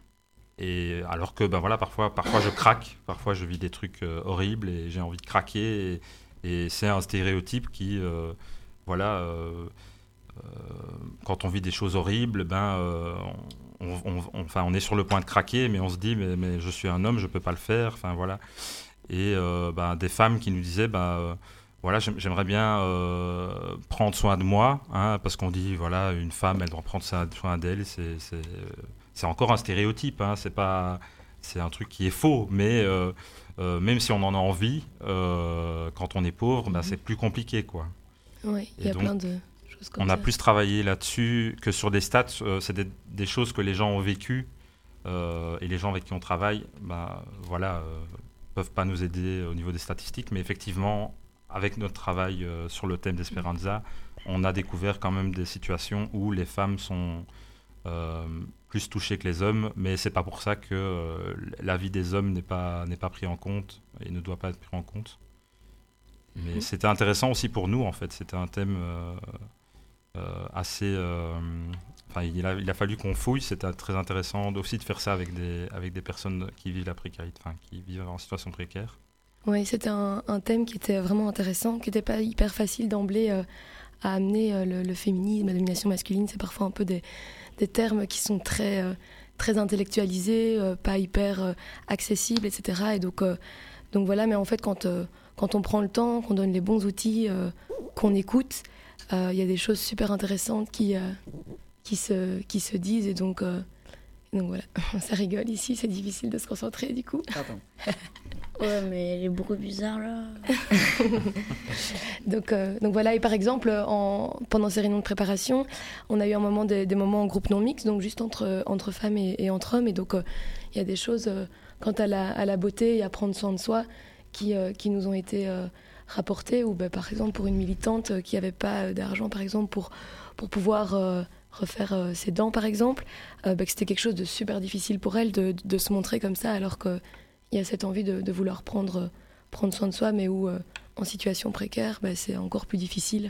Et alors que ben voilà, parfois, parfois je craque, parfois je vis des trucs euh, horribles et j'ai envie de craquer. Et, et c'est un stéréotype qui, euh, voilà, euh, euh, quand on vit des choses horribles, ben euh, on, on, on, enfin, on est sur le point de craquer, mais on se dit mais, mais je suis un homme, je peux pas le faire. Enfin voilà. Et euh, ben, des femmes qui nous disaient ben euh, voilà, j'aimerais bien euh, prendre soin de moi, hein, parce qu'on dit, voilà, une femme, elle doit prendre soin d'elle. C'est, c'est, c'est encore un stéréotype, hein, c'est pas, c'est un truc qui est faux, mais euh, euh, même si on en a envie, euh, quand on est pauvre, bah, c'est plus compliqué, quoi. Oui, il y a plein de choses comme on ça. On a plus travaillé là-dessus que sur des stats, euh, c'est des, des choses que les gens ont vécues, euh, et les gens avec qui on travaille, bah, voilà, euh, peuvent pas nous aider au niveau des statistiques, mais effectivement... Avec notre travail euh, sur le thème d'Esperanza, on a découvert quand même des situations où les femmes sont euh, plus touchées que les hommes, mais c'est pas pour ça que euh, la vie des hommes n'est pas, n'est pas pris en compte et ne doit pas être pris en compte. Mais mmh. C'était intéressant aussi pour nous, en fait. C'était un thème euh, euh, assez... Euh, enfin, il a, il a fallu qu'on fouille. C'était très intéressant aussi de faire ça avec des, avec des personnes qui vivent la précarité, enfin, qui vivent en situation précaire. Oui, c'était un, un thème qui était vraiment intéressant, qui n'était pas hyper facile d'emblée euh, à amener euh, le, le féminisme, la domination masculine. C'est parfois un peu des, des termes qui sont très, euh, très intellectualisés, euh, pas hyper euh, accessibles, et cetera. Et donc, euh, donc voilà, mais en fait, quand, euh, quand on prend le temps, qu'on donne les bons outils, euh, qu'on écoute, il euh, y a des choses super intéressantes qui, euh, qui, se, qui se disent. Et donc, euh, donc voilà, ça rigole ici, c'est difficile de se concentrer du coup. Pardon. Ouais, mais les bruits bizarres là. donc, euh, donc voilà, et par exemple, en, pendant ces réunions de préparation, on a eu un moment des, des moments en groupe non mixte, donc juste entre, entre femmes et, et entre hommes. Et donc, il euh, y a des choses euh, quant à la, à la beauté et à prendre soin de soi qui, euh, qui nous ont été euh, rapportées. Ou bah, par exemple, pour une militante euh, qui n'avait pas d'argent, par exemple, pour, pour pouvoir euh, refaire euh, ses dents, par exemple, euh, bah, que c'était quelque chose de super difficile pour elle de, de se montrer comme ça, alors que il y a cette envie de, de vouloir prendre, prendre soin de soi, mais où, euh, en situation précaire, bah, c'est encore plus difficile.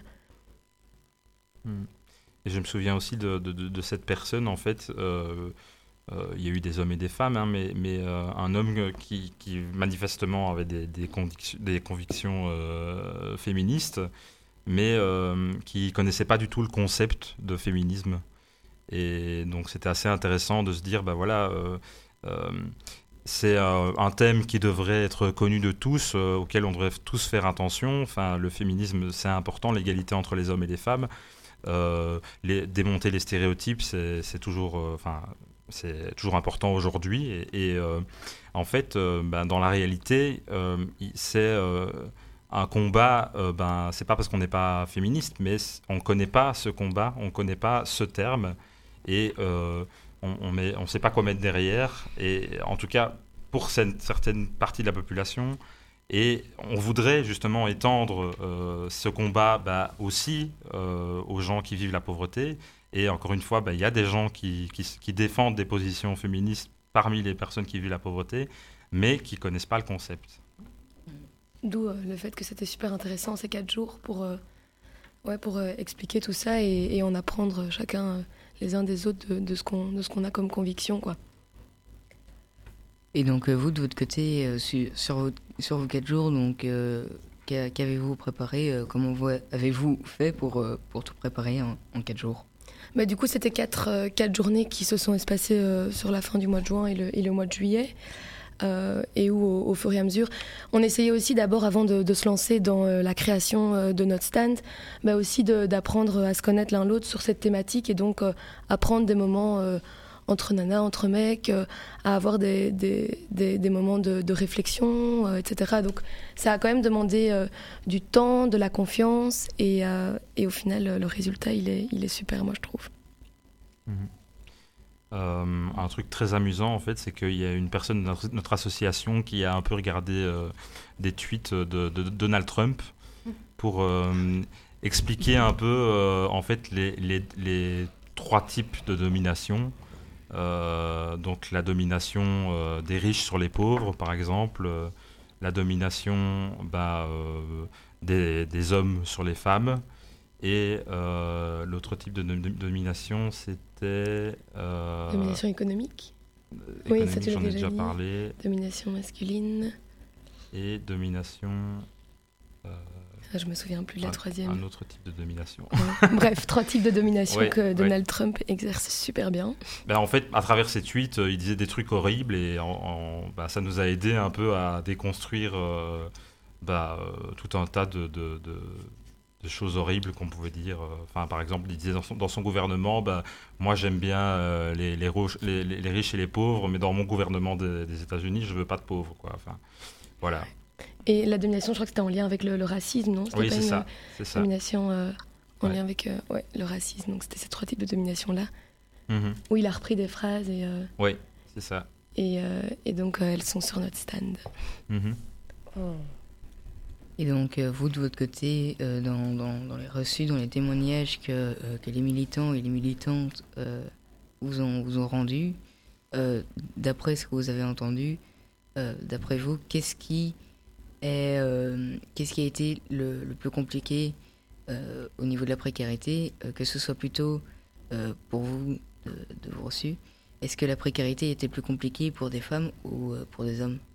Et je me souviens aussi de, de, de, de cette personne, en fait, euh, euh, il y a eu des hommes et des femmes, hein, mais, mais euh, un homme qui, qui manifestement avait des, des, convic- des convictions euh, féministes, mais euh, qui ne connaissait pas du tout le concept de féminisme. Et donc c'était assez intéressant de se dire, bah voilà... Euh, euh, c'est euh, un thème qui devrait être connu de tous, euh, auquel on devrait tous faire attention. Enfin, le féminisme, c'est important, l'égalité entre les hommes et les femmes. Euh, les, démonter les stéréotypes, c'est, c'est toujours... Euh, enfin, c'est toujours important aujourd'hui. Et, et euh, en fait, euh, ben, dans la réalité, euh, c'est euh, un combat, euh, ben, c'est pas parce qu'on n'est pas féministe, mais on ne connaît pas ce combat, on ne connaît pas ce terme, et euh, on ne on sait pas quoi mettre derrière. Et en tout cas, pour cette, certaines parties de la population, et on voudrait justement étendre euh, ce combat bah, aussi euh, aux gens qui vivent la pauvreté. Et encore une fois, bah, il y a des gens qui, qui, qui défendent des positions féministes parmi les personnes qui vivent la pauvreté, mais qui ne connaissent pas le concept. D'où euh, le fait que c'était super intéressant ces quatre jours pour, euh, ouais, pour euh, expliquer tout ça et, et en apprendre chacun euh, les uns des autres de, de ce qu'on, de ce qu'on a comme conviction, quoi. Et donc, euh, vous, de votre côté, euh, sur, sur, vos, sur vos quatre jours, donc, euh, qu'a, qu'avez-vous préparé euh, Comment vous, avez-vous fait pour, euh, pour tout préparer en, en quatre jours? Bah, du coup, c'était quatre, euh, quatre journées qui se sont espacées euh, sur la fin du mois de juin et le, et le mois de juillet. Euh, et où, au, au fur et à mesure, on essayait aussi d'abord, avant de, de se lancer dans euh, la création euh, de notre stand, bah, aussi de, d'apprendre à se connaître l'un l'autre sur cette thématique et donc euh, apprendre des moments... Euh, entre nanas, entre mecs, euh, à avoir des, des, des, des moments de, de réflexion, euh, et cetera. Donc ça a quand même demandé euh, du temps, de la confiance, et, euh, et au final, le résultat, il est, il est super, moi, je trouve. Mmh. Euh, un truc très amusant, en fait, c'est qu'il y a une personne de notre, notre association qui a un peu regardé euh, des tweets de, de, de Donald Trump pour euh, expliquer un peu, euh, en fait, les, les, les trois types de domination. Euh, donc la domination euh, des riches sur les pauvres, par exemple, euh, la domination bah, euh, des, des hommes sur les femmes, et euh, l'autre type de, de, de domination, c'était... Euh, domination économique. économique, Oui, ça tu l'as j'en ai déjà déjà dit. parlé. Domination masculine. Et domination... Euh, ah, je me souviens plus de la un, troisième. Un autre type de domination. Ouais. Bref, trois types de domination ouais, que Donald ouais. Trump exerce super bien. Ben, en fait, à travers ses tweets, euh, il disait des trucs horribles et en, en, bah, ça nous a aidé un peu à déconstruire euh, bah, euh, tout un tas de, de, de, de choses horribles qu'on pouvait dire. Enfin, par exemple, il disait dans son, dans son gouvernement, bah, moi j'aime bien euh, les, les, roches, les, les, les riches et les pauvres, mais dans mon gouvernement des, des États-Unis, je veux pas de pauvres, quoi. Enfin, voilà. Et la domination, je crois que c'était en lien avec le, le racisme, non? C'était oui, pas c'est une ça. C'est ça. Domination euh, en ouais. lien avec euh, ouais, le racisme. Donc c'était ces trois types de domination-là. Mm-hmm. Où il a repris des phrases. Et, euh, oui, c'est ça. Et, euh, et donc euh, elles sont sur notre stand. Mm-hmm. Oh. Et donc, euh, vous, de votre côté, euh, dans, dans, dans les reçus, dans les témoignages que, euh, que les militants et les militantes euh, vous, ont, vous ont rendus, euh, d'après ce que vous avez entendu, euh, d'après vous, qu'est-ce qui... Et, euh, qu'est-ce qui a été le, le plus compliqué euh, au niveau de la précarité, euh, que ce soit plutôt euh, pour vous de, de vos reçus? Est-ce que la précarité était plus compliquée pour des femmes ou euh, pour des hommes?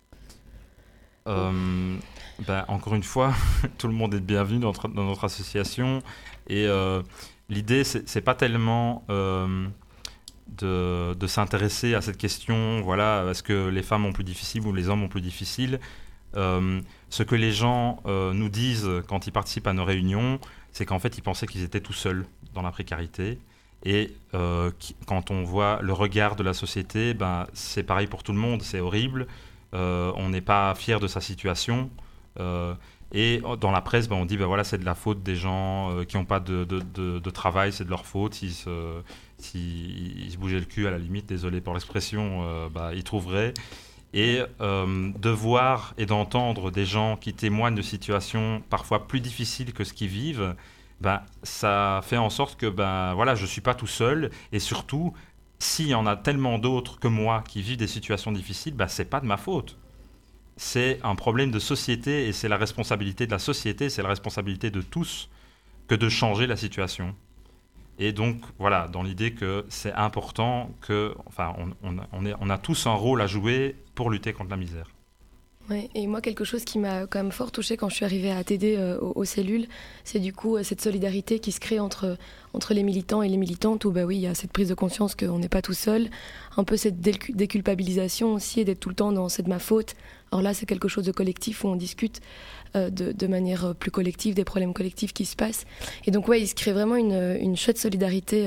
euh, ben, Encore une fois, tout le monde est bienvenu dans notre, dans notre association. Et euh, l'idée, c'est, c'est pas tellement euh, de, de s'intéresser à cette question, voilà, est-ce que les femmes ont plus difficile ou les hommes ont plus difficile? Euh, ce que les gens euh, nous disent quand ils participent à nos réunions, c'est qu'en fait, ils pensaient qu'ils étaient tout seuls dans la précarité. Et euh, qui, quand on voit le regard de la société, ben, c'est pareil pour tout le monde, c'est horrible. Euh, on n'est pas fier de sa situation. Euh, et dans la presse, ben, on dit ben, voilà, c'est de la faute des gens euh, qui n'ont pas de, de, de, de travail, c'est de leur faute. S'ils se, s'ils se bougeaient le cul, à la limite, désolé pour l'expression, euh, ben, ils trouveraient. Et euh, de voir et d'entendre des gens qui témoignent de situations parfois plus difficiles que ce qu'ils vivent, ben, ça fait en sorte que ben, voilà, je ne suis pas tout seul. Et surtout, s'il y en a tellement d'autres que moi qui vivent des situations difficiles, ben, ce n'est pas de ma faute. C'est un problème de société et c'est la responsabilité de la société, c'est la responsabilité de tous que de changer la situation. Et donc, voilà, dans l'idée que c'est important que, enfin, on, on, on, est, on a tous un rôle à jouer pour lutter contre la misère. Ouais, et moi, quelque chose qui m'a quand même fort touchée quand je suis arrivée à A T D euh, aux, aux cellules, c'est du coup euh, cette solidarité qui se crée entre, entre les militants et les militantes, où bah oui, il y a cette prise de conscience qu'on n'est pas tout seul, un peu cette décu- déculpabilisation aussi, et d'être tout le temps dans « c'est de ma faute ». Alors là, c'est quelque chose de collectif où on discute euh, de, de manière plus collective, des problèmes collectifs qui se passent. Et donc, ouais, il se crée vraiment une, une chouette solidarité euh,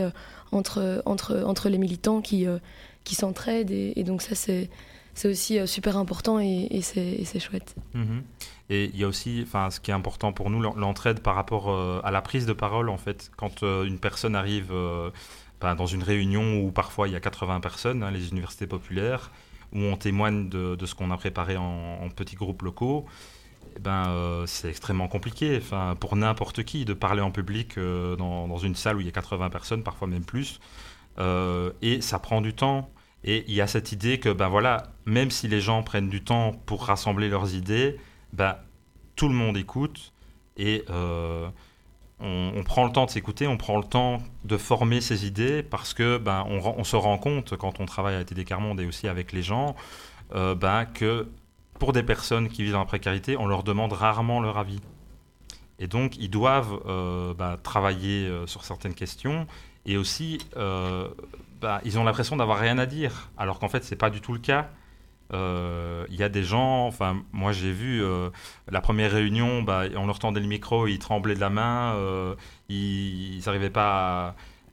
entre, entre, entre les militants qui, euh, qui s'entraident. Et, et donc ça, c'est, c'est aussi euh, super important et, et, c'est, et c'est chouette. Mmh. Et il y a aussi, enfin, ce qui est important pour nous, l'entraide par rapport euh, à la prise de parole, en fait. Quand euh, une personne arrive euh, ben, dans une réunion où parfois il y a quatre-vingts personnes, hein, les universités populaires, où on témoigne de, de ce qu'on a préparé en, en petits groupes locaux, eh ben, euh, c'est extrêmement compliqué, enfin, pour n'importe qui, de parler en public euh, dans, dans une salle où il y a quatre-vingts personnes, parfois même plus. Euh, et ça prend du temps. Et il y a cette idée que, ben voilà, même si les gens prennent du temps pour rassembler leurs idées, ben, tout le monde écoute et euh, on, on prend le temps de s'écouter, on prend le temps de former ses idées parce que ben, on, on se rend compte, quand on travaille à T D Quart Monde et aussi avec les gens, euh, ben, que pour des personnes qui vivent dans la précarité, on leur demande rarement leur avis. Et donc, ils doivent euh, ben, travailler euh, sur certaines questions et aussi, euh, ben, ils ont l'impression d'avoir rien à dire, alors qu'en fait, ce n'est pas du tout le cas. Il euh, y a des gens, enfin moi j'ai vu euh, la première réunion, bah, on leur tendait le micro, ils tremblaient de la main, euh, ils n'arrivaient pas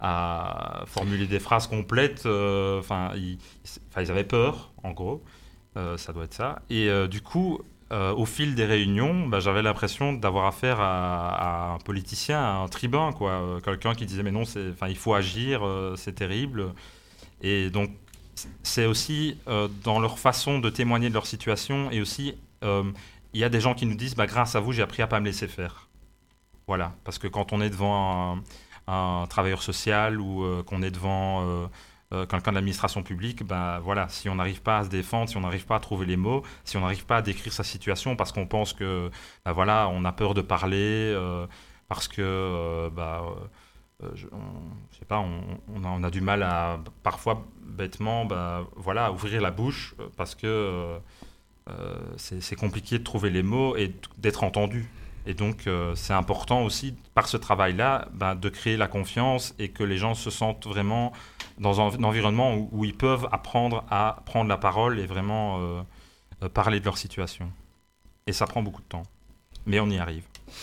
à, à formuler des phrases complètes, enfin euh, ils, ils avaient peur en gros, euh, ça doit être ça. Et euh, du coup, euh, au fil des réunions, bah, j'avais l'impression d'avoir affaire à, à un politicien, à un tribun, quoi, euh, quelqu'un qui disait mais non, c'est, il faut agir, euh, c'est terrible. Et donc c'est aussi euh, dans leur façon de témoigner de leur situation et aussi il euh, y a des gens qui nous disent bah, grâce à vous j'ai appris à pas me laisser faire, voilà, parce que quand on est devant un, un travailleur social ou euh, qu'on est devant euh, euh, quelqu'un de l'administration publique, bah, voilà, si on n'arrive pas à se défendre, si on n'arrive pas à trouver les mots, si on n'arrive pas à décrire sa situation parce qu'on pense que bah, voilà, on a peur de parler euh, parce que euh, bah, Euh, je, on, je sais pas, on, on, a, on a du mal à parfois bêtement, bah, voilà, ouvrir la bouche parce que euh, euh, c'est, c'est compliqué de trouver les mots et d'être entendu. Et donc euh, c'est important aussi par ce travail-là bah, de créer la confiance et que les gens se sentent vraiment dans un, un environnement où, où ils peuvent apprendre à prendre la parole et vraiment euh, euh, parler de leur situation. Et ça prend beaucoup de temps, mais on y arrive.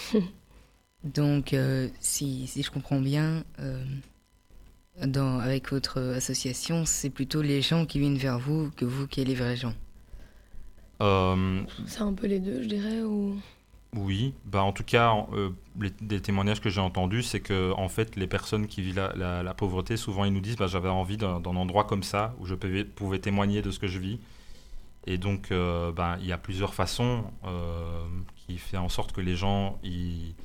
Donc, euh, si, si je comprends bien, euh, dans, avec votre association, c'est plutôt les gens qui viennent vers vous que vous qui allez vers les gens. Euh, c'est un peu les deux, je dirais, ou... Oui, bah en tout cas, euh, les, des témoignages que j'ai entendus, c'est que en fait, les personnes qui vivent la, la, la pauvreté, souvent ils nous disent bah, j'avais envie d'un, d'un endroit comme ça où je pouvais, pouvais témoigner de ce que je vis. Et donc, euh, bah, il y a plusieurs façons euh, qui font en sorte que les gens ils,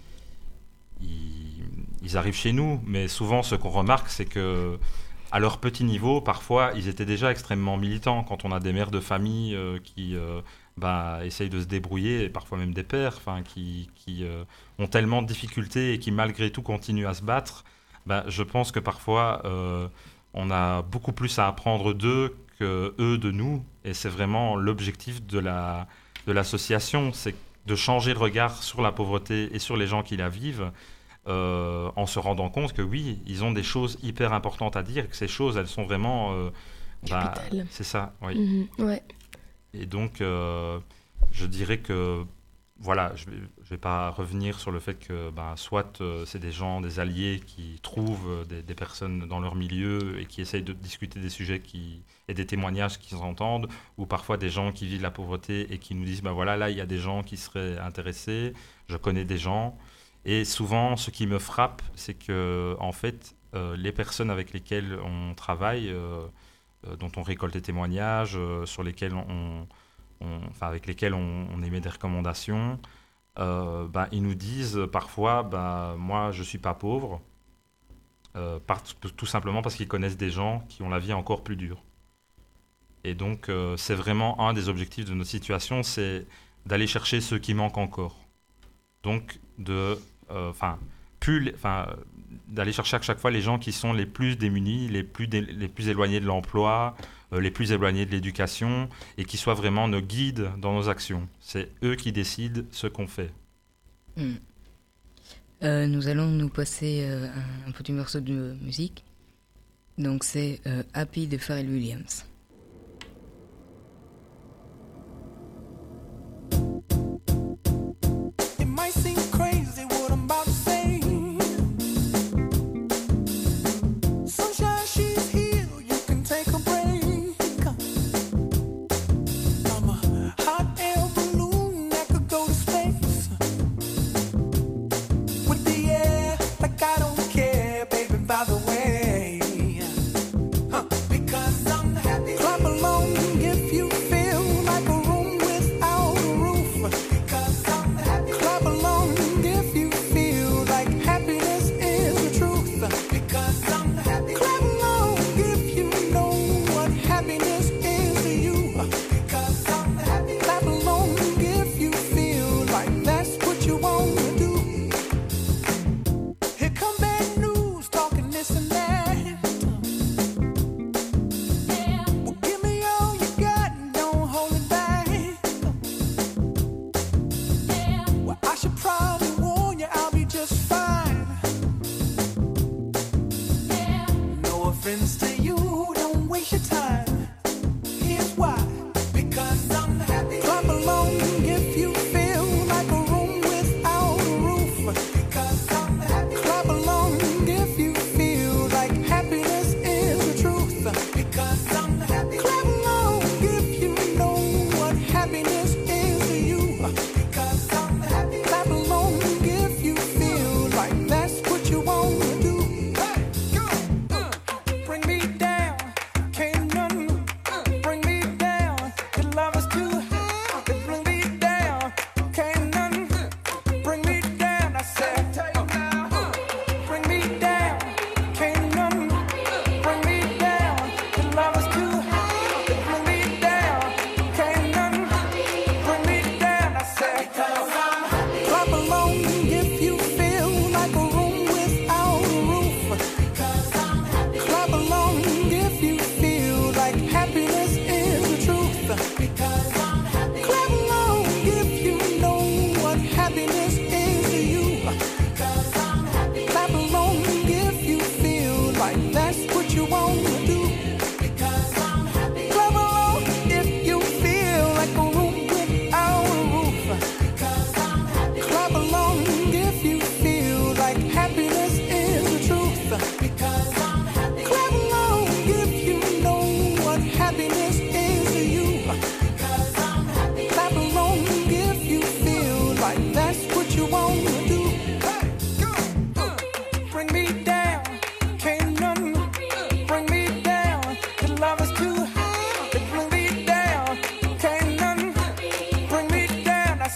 ils, ils arrivent chez nous. Mais souvent, ce qu'on remarque, c'est que à leur petit niveau, parfois, ils étaient déjà extrêmement militants. Quand on a des mères de famille euh, qui euh, bah, essayent de se débrouiller, et parfois même des pères, qui, qui euh, ont tellement de difficultés et qui, malgré tout, continuent à se battre, bah, je pense que parfois, euh, on a beaucoup plus à apprendre d'eux que eux de nous. Et c'est vraiment l'objectif de, la, de l'association, c'est de changer le regard sur la pauvreté et sur les gens qui la vivent, Euh, en se rendant compte que oui, ils ont des choses hyper importantes à dire et que ces choses, elles sont vraiment... Euh, bah, c'est ça, oui. Mmh, ouais. Et donc, euh, je dirais que, voilà, je ne vais, je vais pas revenir sur le fait que bah, soit euh, c'est des gens, des alliés qui trouvent des, des personnes dans leur milieu et qui essayent de discuter des sujets qui, et des témoignages qu'ils entendent, ou parfois des gens qui vivent la pauvreté et qui nous disent, bah, voilà, là, il y a des gens qui seraient intéressés, je connais des gens. Et souvent, ce qui me frappe, c'est que, en fait, euh, les personnes avec lesquelles on travaille, euh, euh, dont on récolte des témoignages, euh, sur lesquels on, on, enfin, avec lesquels on, on émet des recommandations, euh, bah, ils nous disent parfois, bah, moi, je suis pas pauvre, euh, par, tout simplement parce qu'ils connaissent des gens qui ont la vie encore plus dure. Et donc, euh, c'est vraiment un des objectifs de notre situation, c'est d'aller chercher ceux qui manquent encore. Donc, de, enfin, euh, plus, enfin, d'aller chercher à chaque fois les gens qui sont les plus démunis, les plus, dé, les plus éloignés de l'emploi, euh, les plus éloignés de l'éducation, et qui soient vraiment nos guides dans nos actions. C'est eux qui décident ce qu'on fait. Mmh. Euh, nous allons nous passer euh, un, un petit morceau de musique. Donc c'est euh, Happy de Pharrell Williams. Sunshine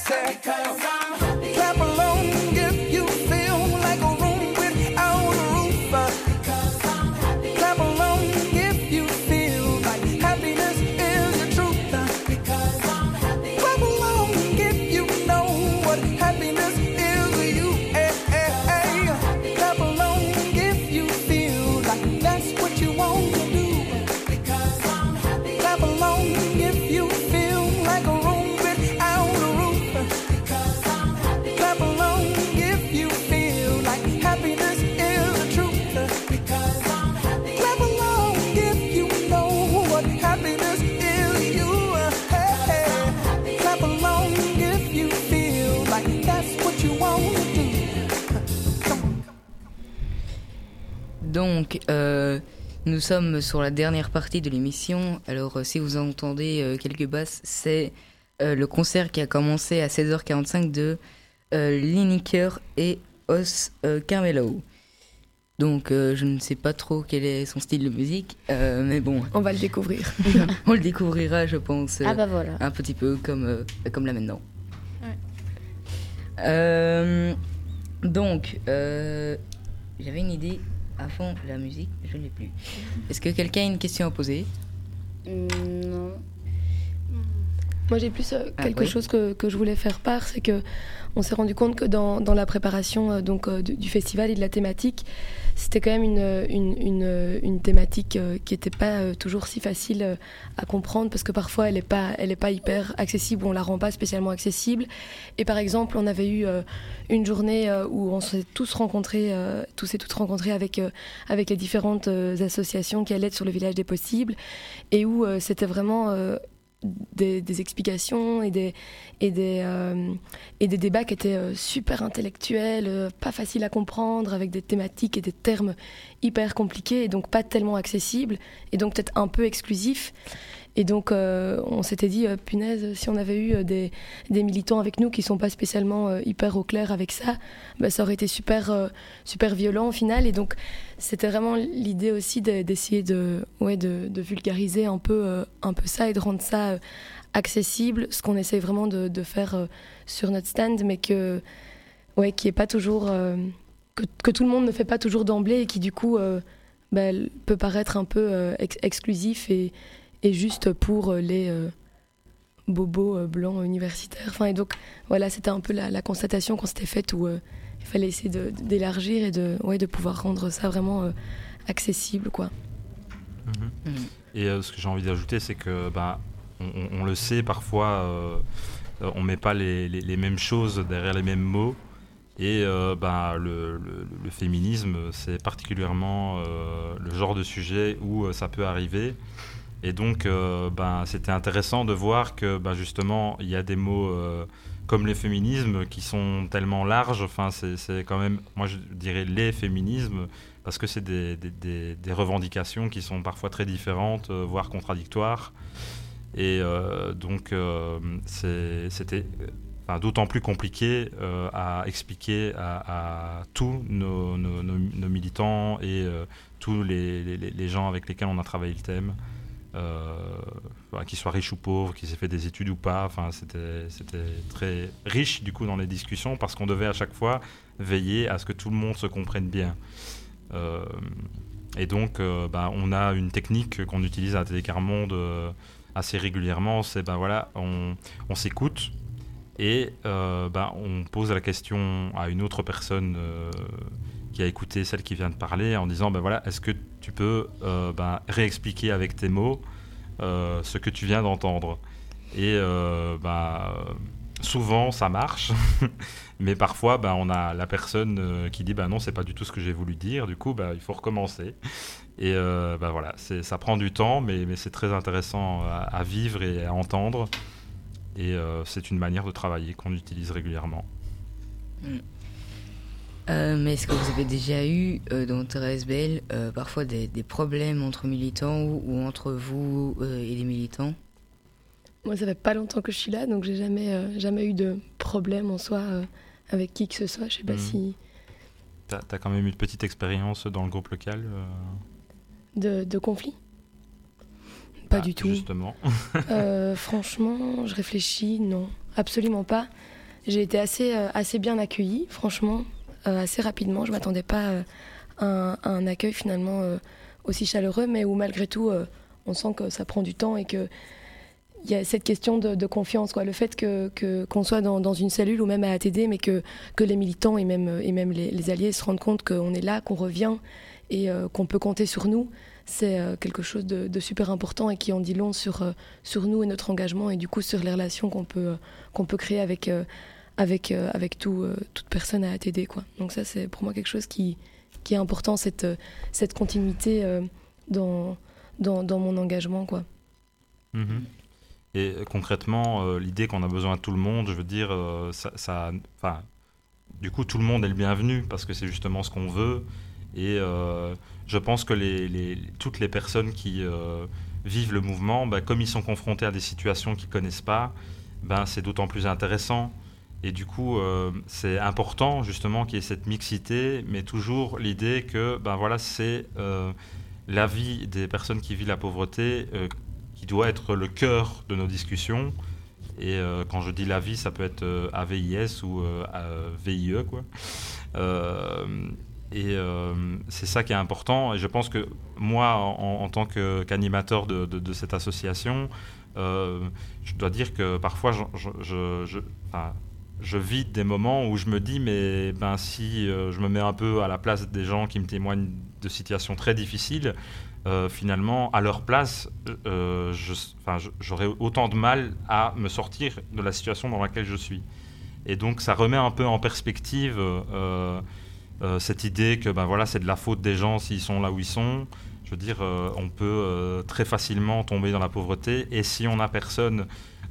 say, clap along if you feel like a room without a roof. Clap along if you feel like happiness is the truth. Clap along if you know what happiness is to you. Hey, hey, hey. Clap along if you feel like that's what you want to do. Clap along if you feel like a room without a roof. Clap along if you feel like happiness is the truth. Clap along if you know what happiness is to you. Hey, hey. Clap along if you feel like that's what you want to do. Donc, euh, nous sommes sur la dernière partie de l'émission. Alors, euh, si vous entendez euh, quelques basses, c'est euh, le concert qui a commencé à seize heures quarante-cinq de euh, Lineker et Os euh, Carmelo. Donc, euh, je ne sais pas trop quel est son style de musique, euh, mais bon, On va le découvrir. on le découvrira, je pense, euh, Ah bah voilà. un petit peu comme, euh, comme là maintenant. Ouais. Euh, donc, euh, j'avais une idée avant la musique, je ne l'ai plus. Est-ce que quelqu'un a une question à poser? Hum, non. Moi, j'ai plus euh, Ah, quelque oui. chose que, que je voulais faire part, c'est que on s'est rendu compte que dans, dans la préparation euh, donc, euh, du, du festival et de la thématique, c'était quand même une, une, une, une thématique euh, qui n'était pas euh, toujours si facile euh, à comprendre, parce que parfois, elle n'est pas, elle est pas hyper accessible, on la rend pas spécialement accessible. Et par exemple, on avait eu euh, une journée euh, où on s'est tous rencontrés, euh, tous et toutes rencontrés avec, euh, avec les différentes euh, associations qui allaient sur le village des possibles, et où euh, c'était vraiment... euh, Des, des explications et des, et, des, euh, et des débats qui étaient euh, super intellectuels, euh, pas faciles à comprendre, avec des thématiques et des termes hyper compliqués, et donc pas tellement accessibles, et donc peut-être un peu exclusifs. Et donc euh, on s'était dit, euh, punaise, si on avait eu euh, des, des militants avec nous qui sont pas spécialement euh, hyper au clair avec ça, bah, ça aurait été super, euh, super violent au final. Et donc c'était vraiment l'idée aussi de, d'essayer de, ouais, de, de vulgariser un peu, euh, un peu ça et de rendre ça euh, accessible, ce qu'on essaie vraiment de, de faire euh, sur notre stand, mais que, ouais, qui est pas toujours, euh, que, que tout le monde ne fait pas toujours d'emblée, et qui du coup euh, bah, peut paraître un peu euh, ex- exclusif et et juste pour les euh, bobos euh, blancs universitaires. Enfin, et donc, voilà, c'était un peu la, la constatation qu'on s'était faite, où euh, il fallait essayer de, de- d'élargir et de, ouais, de pouvoir rendre ça vraiment euh, accessible, quoi. Mhm. Mhm. Et euh, ce que j'ai envie d'ajouter, c'est que bah, on, on- on le sait parfois, euh, euh, on met pas les, les- les mêmes choses derrière les mêmes mots. Et euh, bah, le, le- le féminisme, c'est particulièrement euh, le genre de sujet où euh, ça peut arriver. Et donc, euh, ben, c'était intéressant de voir que ben, justement, il y a des mots euh, comme le féminisme qui sont tellement larges. Enfin, c'est, c'est quand même, moi je dirais les féminismes, parce que c'est des, des, des, des revendications qui sont parfois très différentes, euh, voire contradictoires. Et euh, donc, euh, c'est, c'était enfin, d'autant plus compliqué euh, à expliquer à, à tous nos, nos, nos, nos militants et euh, tous les, les, les gens avec lesquels on a travaillé le thème. Euh, voilà, qu'il soit riche ou pauvre, qu'il s'ait fait des études ou pas, enfin, c'était, c'était très riche du coup dans les discussions, parce qu'on devait à chaque fois veiller à ce que tout le monde se comprenne bien. Euh, et donc euh, bah, on a une technique qu'on utilise à Télécarmonde euh, assez régulièrement, c'est ben voilà, on, on s'écoute et euh, bah, on pose la question à une autre personne euh, qui a écouté celle qui vient de parler, en disant ben voilà, est-ce que tu peux euh, ben, réexpliquer avec tes mots euh, ce que tu viens d'entendre. Et euh, ben, souvent ça marche, mais parfois ben, on a la personne euh, qui dit ben non, c'est pas du tout ce que j'ai voulu dire, du coup ben, il faut recommencer. Et euh, ben, voilà, c'est, ça prend du temps, mais, mais c'est très intéressant à, à vivre et à entendre. Et euh, c'est une manière de travailler qu'on utilise régulièrement. Mm. Euh, mais est-ce que vous avez déjà eu euh, dans Terra S B L euh, parfois des, des problèmes entre militants ou, ou entre vous euh, et les militants? Moi, ça fait pas longtemps que je suis là, donc j'ai jamais, euh, jamais eu de problème en soi euh, avec qui que ce soit. Je sais pas Mhm. si T'as, t'as quand même une petite expérience dans le groupe local euh, de, de conflit. Pas ah, du tout. Justement. Euh, franchement, je réfléchis, non. absolument pas. J'ai été assez, euh, assez bien accueillie, franchement, euh, assez rapidement. Je ne m'attendais pas euh, à, un, à un accueil finalement euh, aussi chaleureux, mais où malgré tout, euh, on sent que ça prend du temps et qu'il y a cette question de, de confiance, quoi. Le fait que, que, qu'on soit dans, dans une cellule ou même à A T D, mais que, que les militants et même, et même les, les alliés se rendent compte qu'on est là, qu'on revient et euh, qu'on peut compter sur nous, c'est euh, quelque chose de, de super important et qui en dit long sur, euh, sur nous et notre engagement et du coup sur les relations qu'on peut, euh, qu'on peut créer avec, euh, avec, euh, avec tout, euh, toute personne à A T D, quoi. Donc ça, c'est pour moi quelque chose qui, qui est important, cette, cette continuité euh, dans, dans, dans mon engagement, quoi. Mmh. Et concrètement, euh, l'idée qu'on a besoin de tout le monde, je veux dire, euh, ça, ça, du coup, tout le monde est le bienvenu parce que c'est justement ce qu'on veut. Et euh, je pense que les, les, toutes les personnes qui euh, vivent le mouvement, bah, comme ils sont confrontés à des situations qu'ils ne connaissent pas, ben, c'est d'autant plus intéressant. Et du coup, euh, c'est important justement qu'il y ait cette mixité, mais toujours l'idée que ben, voilà, c'est euh, la vie des personnes qui vivent la pauvreté euh, qui doit être le cœur de nos discussions. Et euh, quand je dis la vie, ça peut être euh, A V I S ou euh, V I E, quoi. Euh, Et euh, c'est ça qui est important. Et je pense que moi, en, en tant que, qu'animateur de, de, de cette association, euh, je dois dire que parfois, je, je, je, je, enfin, je vis des moments où je me dis, mais ben, si euh, je me mets un peu à la place des gens qui me témoignent de situations très difficiles, euh, finalement, à leur place, euh, je, enfin, je, j'aurais autant de mal à me sortir de la situation dans laquelle je suis. Et donc, ça remet un peu en perspective euh, Euh, cette idée que ben, voilà, c'est de la faute des gens s'ils sont là où ils sont. Je veux dire, euh, on peut euh, très facilement tomber dans la pauvreté. Et si on n'a personne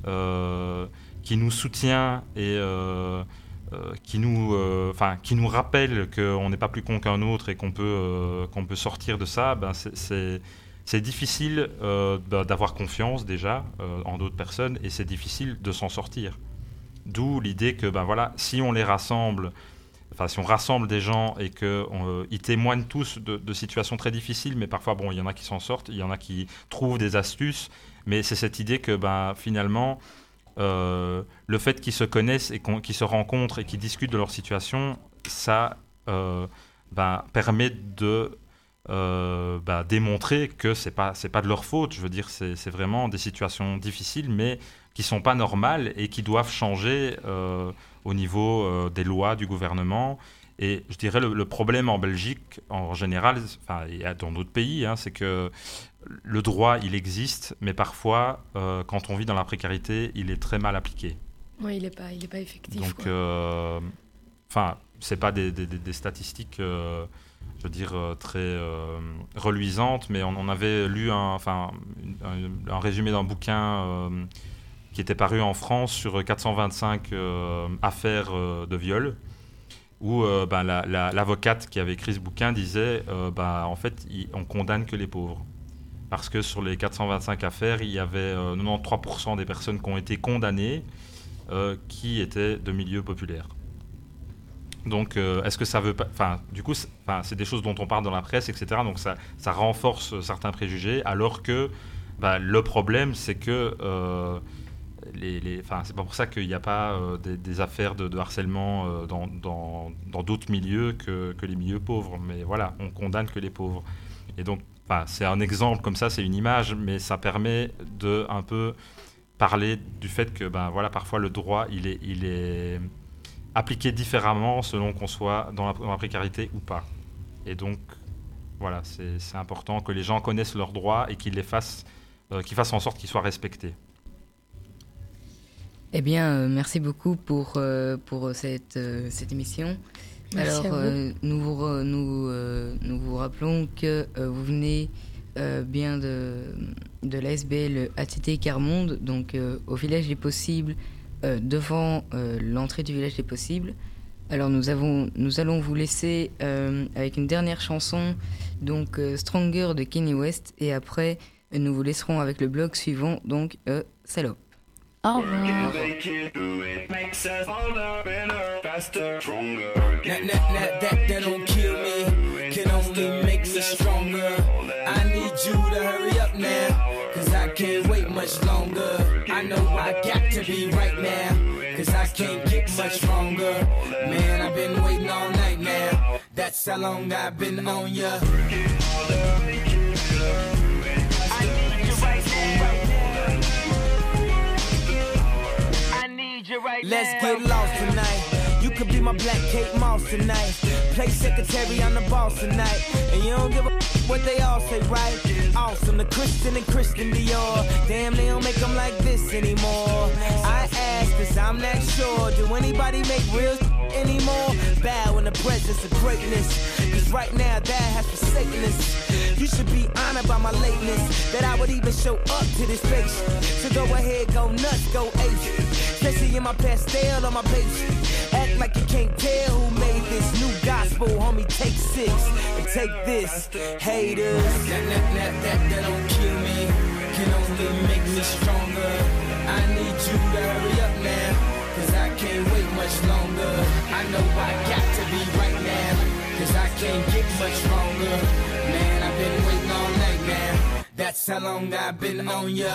euh, qui nous soutient et euh, euh, qui, nous, euh, qui nous rappelle qu'on n'est pas plus con qu'un autre et qu'on peut, euh, qu'on peut sortir de ça, ben, c'est, c'est, c'est difficile euh, d'avoir confiance déjà euh, en d'autres personnes et c'est difficile de s'en sortir. D'où l'idée que ben, voilà, si on les rassemble, Enfin, si on rassemble des gens et qu'ils euh, témoignent tous de, de situations très difficiles, mais parfois, bon, il y en a qui s'en sortent, il y en a qui trouvent des astuces, mais c'est cette idée que ben, finalement, euh, le fait qu'ils se connaissent et qu'ils se rencontrent et qu'ils discutent de leur situation, ça euh, ben, permet de euh, ben, démontrer que ce n'est pas, c'est pas de leur faute. Je veux dire, c'est, c'est vraiment des situations difficiles, mais qui ne sont pas normales et qui doivent changer euh, au niveau euh, des lois du gouvernement. Et je dirais le, le problème en Belgique, en général, enfin, et dans d'autres pays, hein, c'est que le droit, il existe, mais parfois, euh, quand on vit dans la précarité, il est très mal appliqué. Oui, il n'est pas, il est pas effectif. Donc, euh, enfin, ce n'est pas des, des, des statistiques, euh, je veux dire, euh, très euh, reluisantes, mais on, on avait lu un, enfin, un, un résumé d'un bouquin euh, qui était paru en France sur quatre cent vingt-cinq euh, affaires euh, de viol, où euh, ben, la, la, l'avocate qui avait écrit ce bouquin disait euh, ben, en fait, il, on condamne que les pauvres. Parce que sur les quatre cent vingt-cinq affaires, il y avait euh, quatre-vingt-treize pour cent des personnes qui ont été condamnées euh, qui étaient de milieux populaires. Donc, euh, est-ce que ça veut pas... Enfin, du coup, c'est, c'est des choses dont on parle dans la presse, et cetera. Donc, ça, ça renforce certains préjugés, alors que ben, le problème, c'est que... Euh, Les, les, enfin, c'est pas pour ça qu'il n'y a pas euh, des, des affaires de, de harcèlement euh, dans, dans, dans d'autres milieux que, que les milieux pauvres. Mais voilà, on condamne que les pauvres. Et donc, enfin, c'est un exemple comme ça, c'est une image, mais ça permet de un peu parler du fait que, ben voilà, parfois le droit, il est, il est appliqué différemment selon qu'on soit dans la, dans la précarité ou pas. Et donc, voilà, c'est, c'est important que les gens connaissent leurs droits et qu'ils les fassent, euh, qu'ils fassent en sorte qu'ils soient respectés. Eh bien, euh, merci beaucoup pour, euh, pour cette, euh, cette émission. Merci Alors, à vous. euh, nous, vous re- nous, euh, nous vous rappelons que euh, vous venez euh, bien de, de l'A S B L A T T Carmonde, donc euh, au Village des Possibles, euh, devant euh, l'entrée du Village des Possibles. Alors, nous, avons, nous allons vous laisser euh, avec une dernière chanson, donc euh, Stronger de Kanye West, et après, euh, nous vous laisserons avec le blog suivant, donc euh, Salope. Au revoir. That, that, that, that, that don't kill me, can only make me stronger. I need you to hurry up now, cause I can't wait much longer. I know I got to be right now. cause I can't get much longer. Man, I've been waiting all night now. That's how long I've been on ya. Let's get lost tonight. You could be my black Kate Moss tonight. Play secretary, I'm the boss tonight. And you don't give a f- what they all say, right? Awesome, the Christian and Christian Dior. Damn, they don't make them like this anymore. I ask, cause I'm not sure. Do anybody make real anymore? Bow in the presence of greatness. Cause right now that has forsaken us. You should be honored by my lateness. That I would even show up to this place. So go ahead, go nuts, go ape. Especially in my pastel on my page. Act like you can't tell who made this new gospel, homie. Take six and take this, haters. That, that, that, that, that don't kill me, can only make me stronger. I need you to hurry up now, cause I can't wait much longer. I know I got to be right now, cause I can't get much longer. Man, I've been waiting all night now. That's how long I've been on ya.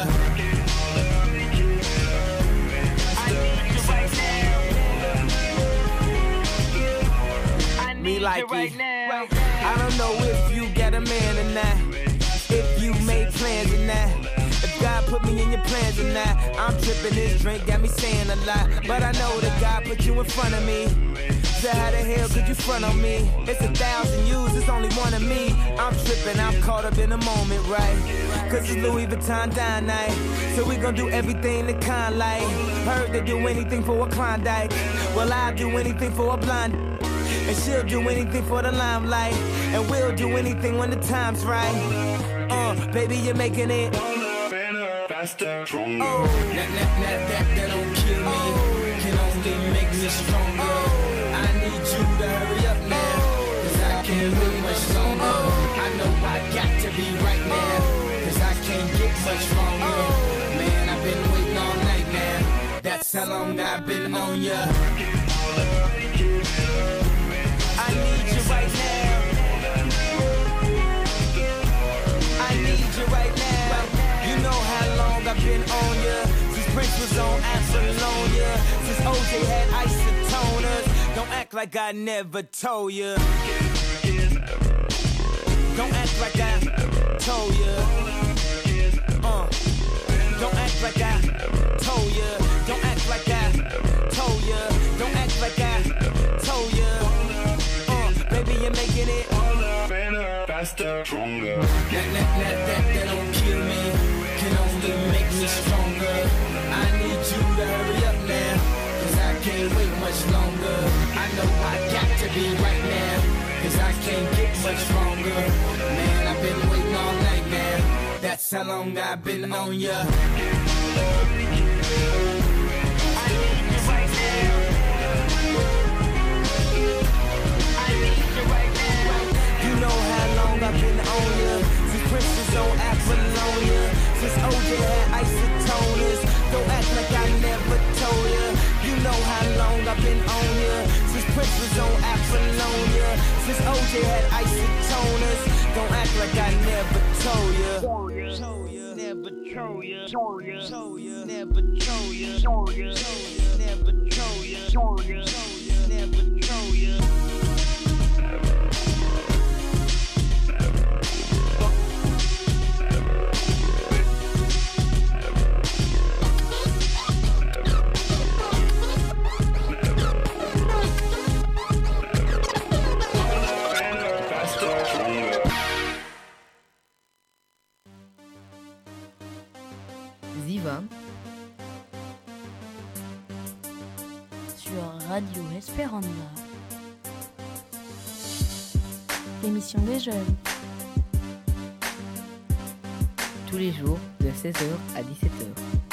Me like it right now. I don't know if you got a man or not, if you made plans or not, if God put me in your plans or not. I'm tripping, this drink got me saying a lot, but I know that God put you in front of me. So how the hell could you front on me? It's a thousand yous, it's only one of me. I'm tripping, I'm caught up in the moment, right? Cause it's Louis Vuitton dine night, so we gon' do everything the kind like. Heard they do anything for a Klondike, well I'll do anything for a blonde. And she'll do anything for the limelight, and we'll do anything when the time's right. Uh, baby, you're making it faster, stronger. Oh, that, that, that, that, that don't kill me, oh, can only make me stronger. Oh, I need you to hurry up now, cause I can't wait much longer. Oh, I know I got to be right now, cause I can't get much longer. Oh, man, I've been waiting all night now. That's how long I've been on ya. I need you right now. I need you right now. You know how long I've been on ya. Since Prince was on Apollonia. Since O J had isotoners. Don't act like I never told ya. Don't act like I told ya. Uh. Don't act like I told ya. Don't act like I told ya. Don't act like I told ya. Baby, you're making it better, faster, stronger. That, that, that, that, that don't kill me, can only make me stronger. I need you to hurry up now, cause I can't wait much longer. I know I got to be right now, cause I can't get much longer. Man, I've been waiting all night now. That's how long I've been on ya. I need you right now. You know how long I've been on ya. Since Prince was on Apollonia. Since O J had isotoners. Don't act like I never told ya. You know how long I've been on ya. Since Prince was on Apollonia. Since O J had isotoners. Don't act like I never told ya. Never told ya. Never told ya. Never told ya. Never told ya. Never told ya. Ziva sur Radio Esperanza. L'émission des jeunes. tous les jours de seize heures à dix-sept heures.